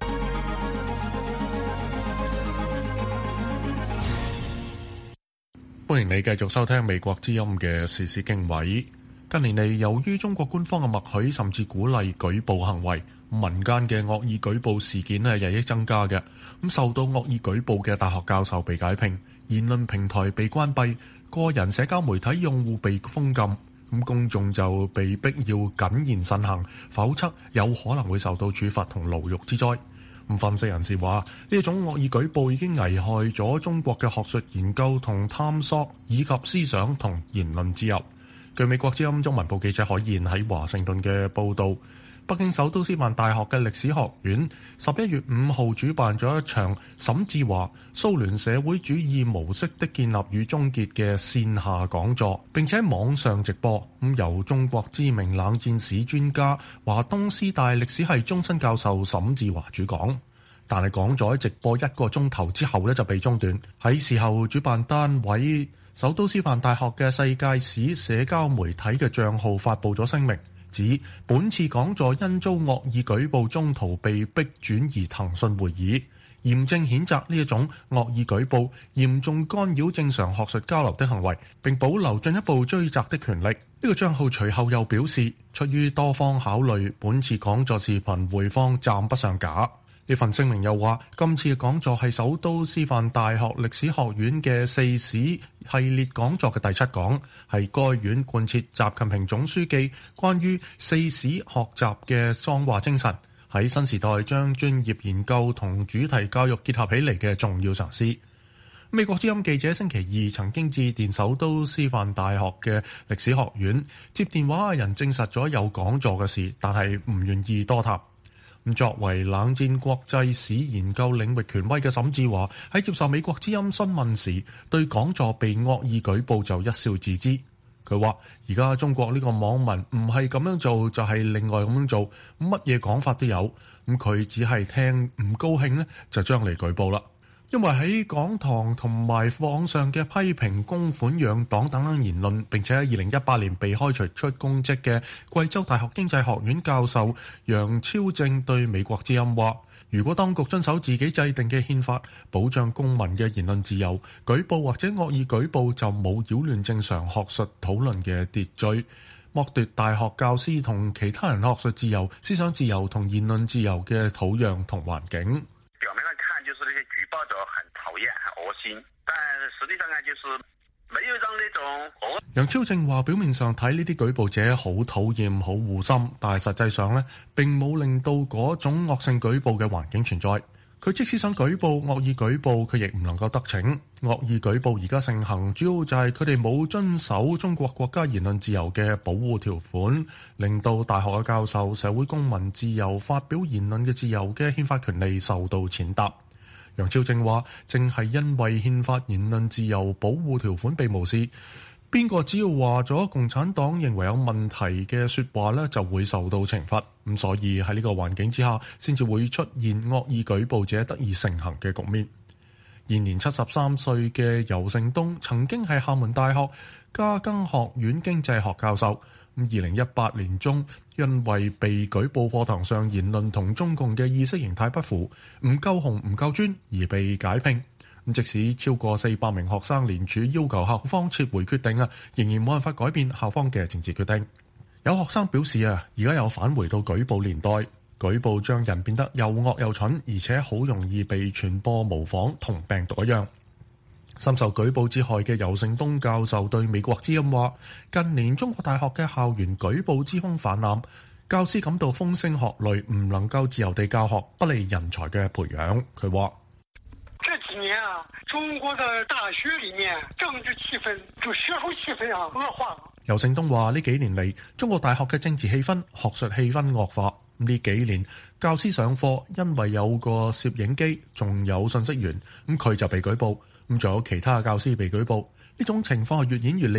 歡迎你繼續收聽美國之音嘅時事經緯。近年嚟，由於中國官方嘅默許甚至鼓勵舉報行為，民間嘅惡意舉報事件係日益增加嘅。受到惡意舉報嘅大學教授被解聘，言論平台被關閉，個人社交媒體用戶被封禁，公眾就被逼要謹言慎行，否則有可能會受到處罰同牢獄之災。分析人士話，呢種惡意舉報已經危害咗中國嘅學術研究同探索，以及思想同言論自由。據美國之音中文部記者海燕喺華盛頓嘅報導，北京首都師範大學嘅歷史學院11月5號主辦咗一場沈志華蘇聯社會主義模式的建立與終結嘅線下講座，並且網上直播。由中國知名冷戰史專家華東師大歷史系終身教授沈志華主講。但係講咗直播1個鐘頭之後就被中斷。喺事後，主辦單位首都師範大學嘅世界史社交媒體嘅帳號發布咗聲明，指本次講座因遭惡意舉報中途被逼轉移騰訊會議，嚴正譴責呢一種惡意舉報嚴重干擾正常學術交流的行為，並保留進一步追責的權力。呢個帳號隨後又表示，出於多方考慮，本次講座視頻回放暫不上架。呢份聲明又話，今次嘅講座係首都師範大學歷史學院嘅四史系列講座嘅第7講，係該院貫徹習近平總書記關於四史學習嘅喪話精神，喺新時代將專業研究同主題教育結合起嚟嘅重要嘗試。美國之音記者星期二曾經致電首都師範大學嘅歷史學院，接電話嘅人證實咗有講座嘅事，但係唔願意多談。作為冷戰國際史研究領域權威嘅沈志華喺接受美國之音詢問時，對講座被惡意舉報就一笑置之。佢話：而家中國呢個網民唔係咁樣做，就係另外咁樣做，乜嘢講法都有。佢只係聽唔高興呢，就將嚟舉報啦。因為喺講堂同埋網上嘅批評公款養黨等等言論，並且喺2018年被開除出公職嘅貴州大學經濟學院教授楊超正對美國之音話：如果當局遵守自己制定嘅憲法，保障公民嘅言論自由，舉報或者惡意舉報就冇擾亂正常學術討論嘅秩序，剝奪大學教師同其他人學術自由、思想自由同言論自由嘅土壤同環境。 表面上看就是那些舉報者很討厭、很惡心，但實際上看就是沒有讓那種。 楊超正話：表面上睇呢啲舉報者好討厭、好護心，但係實際上呢並冇令到嗰種惡性舉報嘅環境存在。佢即使想舉報惡意舉報，佢亦唔能夠得逞。惡意舉報而家盛行，主要就係佢哋冇遵守中國國家言論自由嘅保護條款，令到大學嘅教授、社會公民自由、發表言論嘅自由嘅憲法權利受到踐踏。楊超正話：正係因為憲法言論自由保護條款被無視，邊個只要話咗共產黨認為有問題嘅説話呢，就會受到懲罰。咁所以喺呢個環境之下，先至會出現惡意舉報者得以盛行嘅局面。現年73歲嘅游勝東曾經係廈門大學嘉庚學院經濟學教授。2018年中，因為被舉報課堂上言論同中共嘅意識形態不符，唔夠紅唔夠專而被解聘。即使超過400名學生聯署要求校方撤回決定仍然冇辦法改變校方嘅政治決定。有學生表示而家有返回到舉報年代，舉報將人變得又惡又蠢，而且好容易被傳播模仿，同病毒一樣。深受舉報之害嘅游勝東教授對美國之音話：近年中國大學嘅校園舉報之風泛濫，教師感到風聲鶴唳，唔能夠自由地教學，不利人才嘅培養。佢話： 這幾年中國的大學裏面政治氣氛就學術氣氛惡化了。 游勝東話：呢幾年嚟，中國大學嘅政治氣氛、學術氣氛惡化。呢幾年教師上課因為有個攝影機，仲有信息員，佢就被舉報。仲有其他教師被舉報，呢種情況係越演越烈，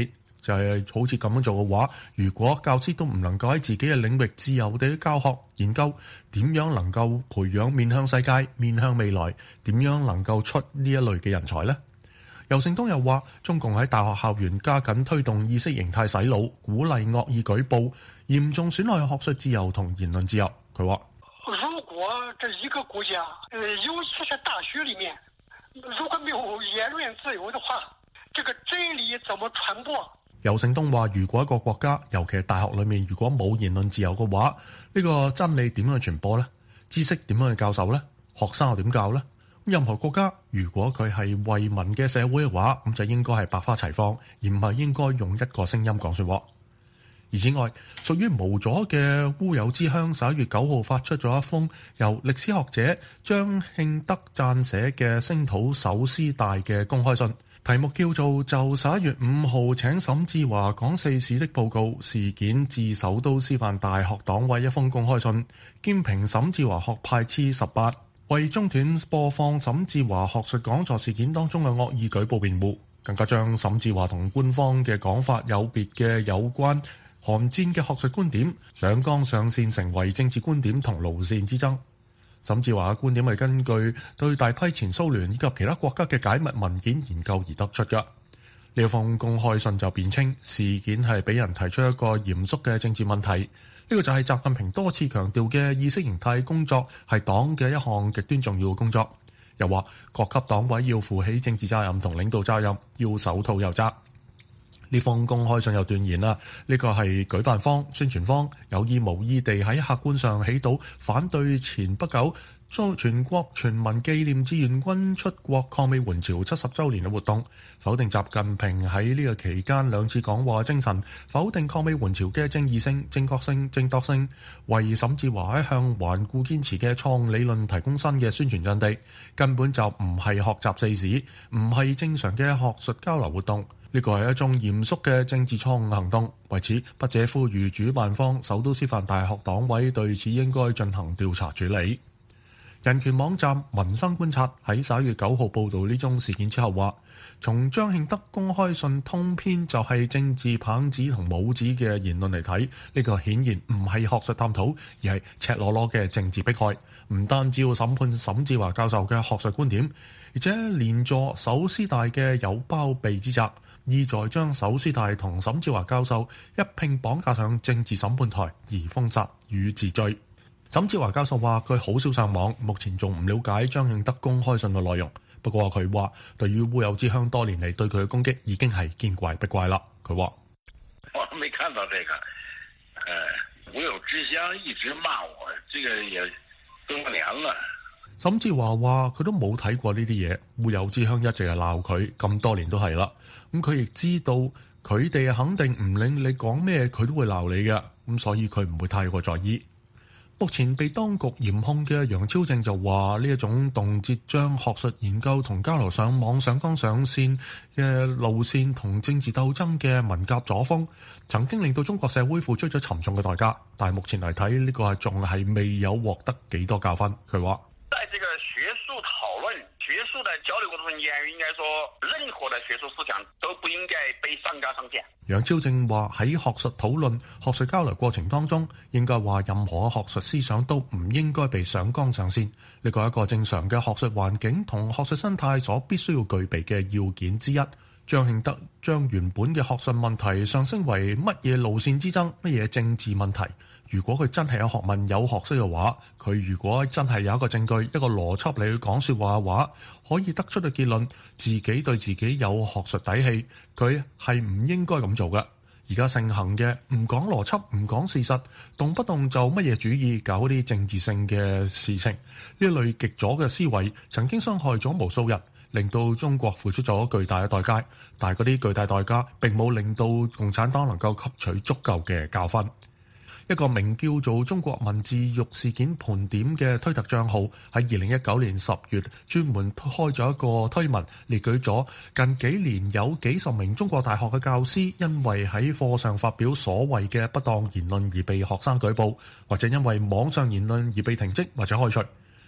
就係好似咁樣做嘅話，如果教師都唔能夠喺自己嘅領域自由地教學研究，點樣能夠培養面向世界、面向未來？點樣能夠出呢一類嘅人才呢？游勝東又話，中共喺大學校園加緊推動意識形態洗腦，鼓勵惡意舉報，嚴重損害學術自由同言論自由。佢話： 如果這一個國家，尤其是大學裡面，如果沒有言論自由的話，這個真理怎麼傳播？ 游勝東話：如果一個國家，尤其係大學裡面，如果冇言論自由嘅話，呢個真理點樣去傳播呢？知識點樣去教授呢？學生又點教呢？任何國家如果佢係惠民嘅社會嘅話，咁就應該係百花齊放，而唔係應該用一個聲音講說話。而此外，屬於無阻嘅烏有之鄉11月9號發出咗一封由歷史學者張慶德撰寫嘅聲討守師大嘅公開信，題目叫做就11月5號請沈志華講四史的報告事件致首都師範大學黨委一封公開信，兼評沈志華學派之18，為中斷播放沈志華學術講座事件當中嘅惡意舉報辯護，更加將沈志華同官方嘅講法有別嘅有關韓戰嘅學術觀點上綱上線，成為政治觀點同路線之爭。沈志華嘅觀點係根據對大批前蘇聯以及其他國家嘅解密文件研究而得出嘅。呢一封公開信就辯稱事件係俾人提出一個嚴肅嘅政治問題，呢個就係習近平多次強調嘅意識形態工作係黨嘅一項極端重要嘅工作。又話各級黨委要負起政治責任同領導責任，要手套有責。呢封公開信又斷言啦，呢個係舉辦方、宣傳方有意無意地喺客觀上起到反對前不久全國全民紀念志願軍出國抗美援朝70週年嘅活動，否定習近平喺呢個期間兩次講話嘅精神，否定抗美援朝嘅正義性、正確性、正當性，為沈志華喺向頑固堅持嘅錯誤理論提供新嘅宣傳陣地，根本就唔係學習四史，唔係正常嘅學術交流活動。呢個係一種嚴肅嘅政治錯誤行動，為此筆者呼籲主辦方首都師範大學黨委對此應該進行調查處理。人權網站民生觀察喺11月9號報導呢宗事件之後話，從張慶德公開信通篇就係政治棒子同帽子嘅言論嚟睇，呢個顯然唔係學術探討，而係赤裸裸嘅政治迫害。唔單止要審判沈志華教授嘅學術觀點，而且連坐首師大嘅有包庇之責，意在將首師大同沈志華教授一併綁架上政治審判台而封殺與治罪。沈志華教授話佢好少上網，目前仲唔了解張慶德公開信嘅內容。不過佢話對於烏有之鄉多年嚟對佢嘅攻擊已經係見怪不怪啦。佢話： 我沒看到這個，烏有之鄉一直罵我，這個也多年了。 沈志華話佢都冇睇過呢啲嘢，烏有之鄉一直係鬧佢，咁多年都係啦。咁佢亦知道佢哋肯定唔理你講咩，佢都會鬧你嘅，咁所以佢唔會太過在意。目前被當局嚴控嘅楊超正就話：呢一種動輒將學術研究同交流上網上綱上線嘅路線同政治鬥爭嘅文革左風，曾經令到中國社會付出咗沉重嘅代價，但係目前嚟睇呢個仲係未有獲得幾多教訓。佢話： 在這個學術討論、學術的交流過程中間，應該說任何的學術思想都不應該被上綱上線。 楊超正話喺學術討論、學術交流過程當中，應該話任何學術思想都唔應該被上綱上線。呢個係一個正常嘅學術環境同學術生態所必須要具備嘅要件之一。張慶德將原本嘅學術問題上升為乜嘢路線之爭、乜嘢政治問題。如果佢真係有學問、有學識嘅話，佢如果真係有一個證據、一個邏輯嚟去講說話嘅話，可以得出嘅結論，自己對自己有學術底氣，佢係唔應該咁做嘅。而家盛行嘅唔講邏輯、唔講事實，動不動就乜嘢主義，搞啲政治性嘅事情，呢類極左嘅思維曾經傷害咗無數人，令到中國付出咗巨大嘅代價。但係嗰啲巨大代價並冇令到共產黨能夠吸取足夠嘅教訓。一個名叫做中國文字獄事件盤點嘅推特帳號喺2019年10月專門開咗一個推文，列舉咗近幾年有幾十名中國大學嘅教師因為喺課上發表所謂嘅不當言論而被學生舉報，或者因為網上言論而被停職或者開除。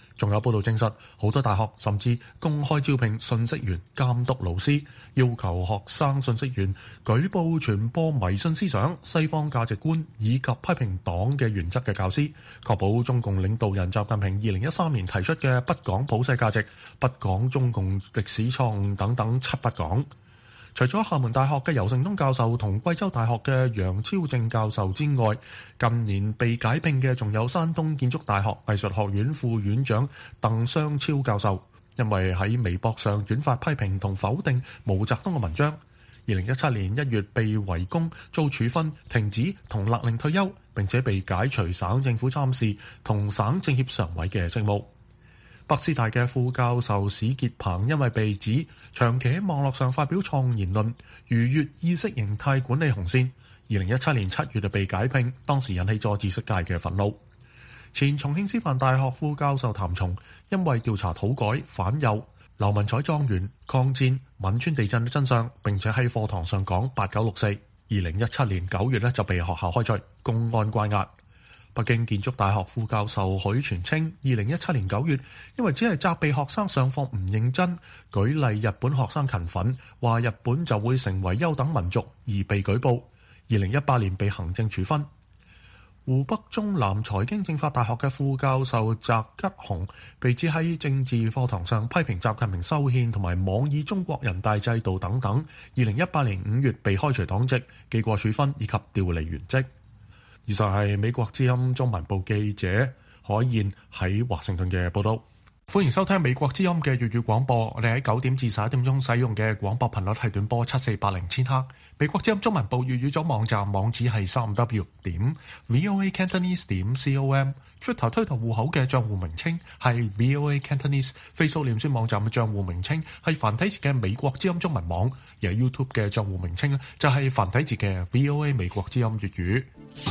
仲有報道證實，好多大學甚至公開招聘信息員監督老師，要求學生信息員舉報傳播迷信思想、西方價值觀以及批評黨嘅原則嘅教師，確保中共領導人習近平2013年提出嘅不講普世價值、不講中共歷史錯誤等等七不講。除咗廈門大學嘅游承東教授同貴州大學嘅楊超正教授之外，近年被解聘嘅仲有山東建築大學藝術學院副院長鄧雙超教授，因為喺微博上轉發批評同否定毛澤東嘅文章。2017年1月被圍攻遭處分、停止同勒令退休，並且被解除省政府參事同省政協常委嘅職務。北師大嘅副教授史傑鵬因為被指長期喺網絡上發表錯誤言論，逾越意識形態管理紅線，2017年7月就被解聘，當時引起咗知識界嘅憤怒。前重慶師範大學副教授譚松因為調查土改、反右、劉文彩莊園、抗戰、汶川地震嘅真相，並且喺課堂上講8964，2017年9月就被學校開除，公安關押。北京建築大學副教授許傳清2017年9月因為只係責備學生上課唔認真，舉例日本學生勤奮，話日本就會成為優等民族而被舉報，2018年被行政處分。湖北中南財經政法大學嘅副教授翟吉雄被指喺政治課堂上批評習近平修憲同埋妄議中國人大制度等等，2018年5月被開除黨籍、記過處分以及調離原職。以上係美國之音中文部記者海燕喺華盛頓嘅報道。歡迎收聽美國之音嘅粵語廣播。我哋喺9點至11點鐘使用嘅廣播頻率係短波7480千赫。美國之音中文部粵語組網站網址係3w.voacantonese.com。Twitter 推特戶口嘅帳戶名稱係 VOA Cantonese。Facebook 臉書網站嘅帳戶名稱係繁體字嘅美國之音中文網。而 YouTube 嘅帳戶名稱就係繁體字嘅 VOA 美國之音粵語。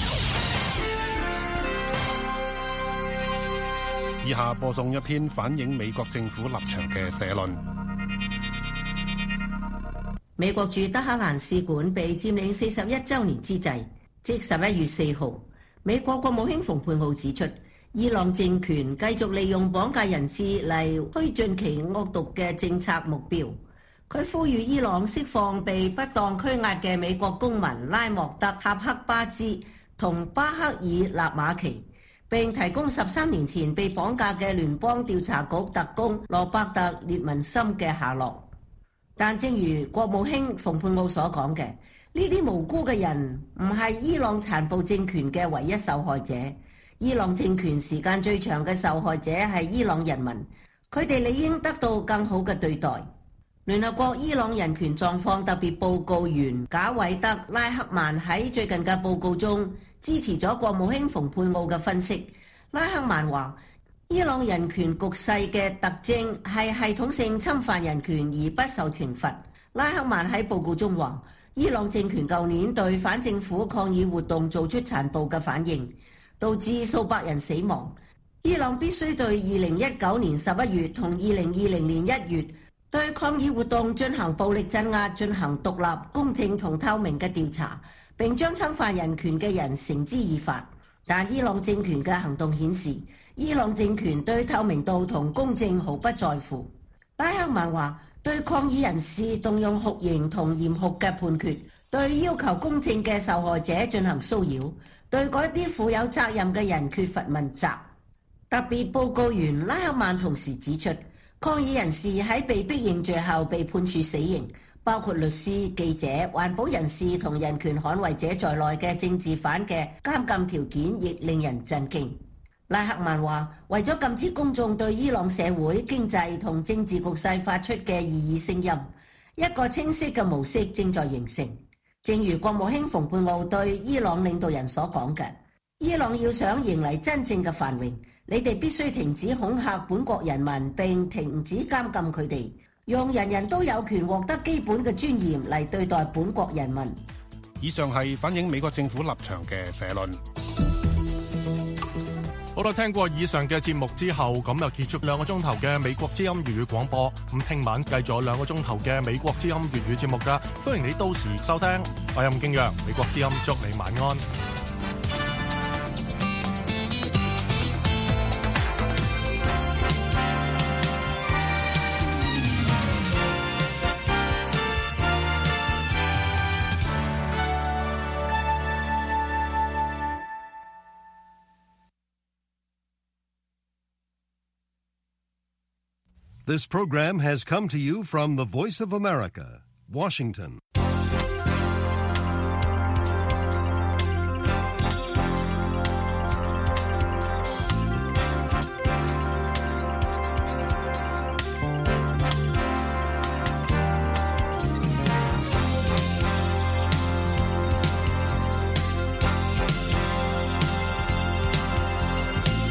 以下播送一篇反映美國政府立場嘅社論。 美國駐德黑蘭使館被佔領41週年之際，即11月4號，美國國務卿蓬佩奧指出，伊朗政權繼續利用綁架人質嚟推進其惡毒嘅政策目標。佢呼籲伊朗釋放被不當拘押嘅美國公民拉莫德·塔克巴茲同巴克爾納馬奇，並提供13年前被綁架嘅聯邦調查局特工羅伯特·列文森嘅下落。但正如國務卿蓬佩奧所講嘅，呢啲無辜嘅人唔係伊朗殘暴政權嘅唯一受害者。伊朗政權時間最長嘅受害者係伊朗人民，佢哋理應得到更好嘅對待。聯合國伊朗人權狀況特別報告員賈偉德·拉克曼喺最近嘅報告中支持咗國務卿蓬佩奧嘅分析。拉克曼話，伊朗人權局勢嘅特徵係系統性侵犯人權而不受懲罰。拉克曼喺報告中話，伊朗政權舊年對反政府抗議活動做出殘暴嘅反應，導致數百人死亡。伊朗必須對2019年11月同2020年1月對抗議活動進行暴力鎮壓，進行獨立、公正同透明嘅調查，並將侵犯人權嘅人繩之以法。但伊朗政權嘅行動顯示，伊朗政權對透明度同公正毫不在乎。拉克曼話，對抗議人士動用酷刑同嚴酷嘅判決，對要求公正嘅受害者進行騷擾，對嗰啲負有責任嘅人缺乏問責。特別報告員拉克曼同時指出，抗議人士喺被逼認罪後被判處死刑，包括律師、記者、環保人士同人權捍衛者在內嘅政治犯嘅監禁條件亦令人震驚。拉克曼話，為咗禁止公眾對伊朗社會、經濟同政治局勢發出嘅異議聲音，一個清晰嘅模式正在形成。正如國務卿蓬佩奧對伊朗領導人所講嘅，伊朗要想迎嚟真正嘅繁榮，你哋必須停止恐嚇本國人民，並停止監禁佢哋，用人人都有權獲得基本嘅尊嚴嚟對待本國人民。 以上係反映美國政府立場嘅社論。 好啦，聽過以上嘅節目之後，咁就結束2個鐘頭嘅美國之音粵語廣播。咁聽晚繼續有2個鐘頭嘅美國之音粵語節目㗎，歡迎你到時收聽。我係任敬陽，美國之音祝你晚安。 This program has come to you from the Voice of America, Washington.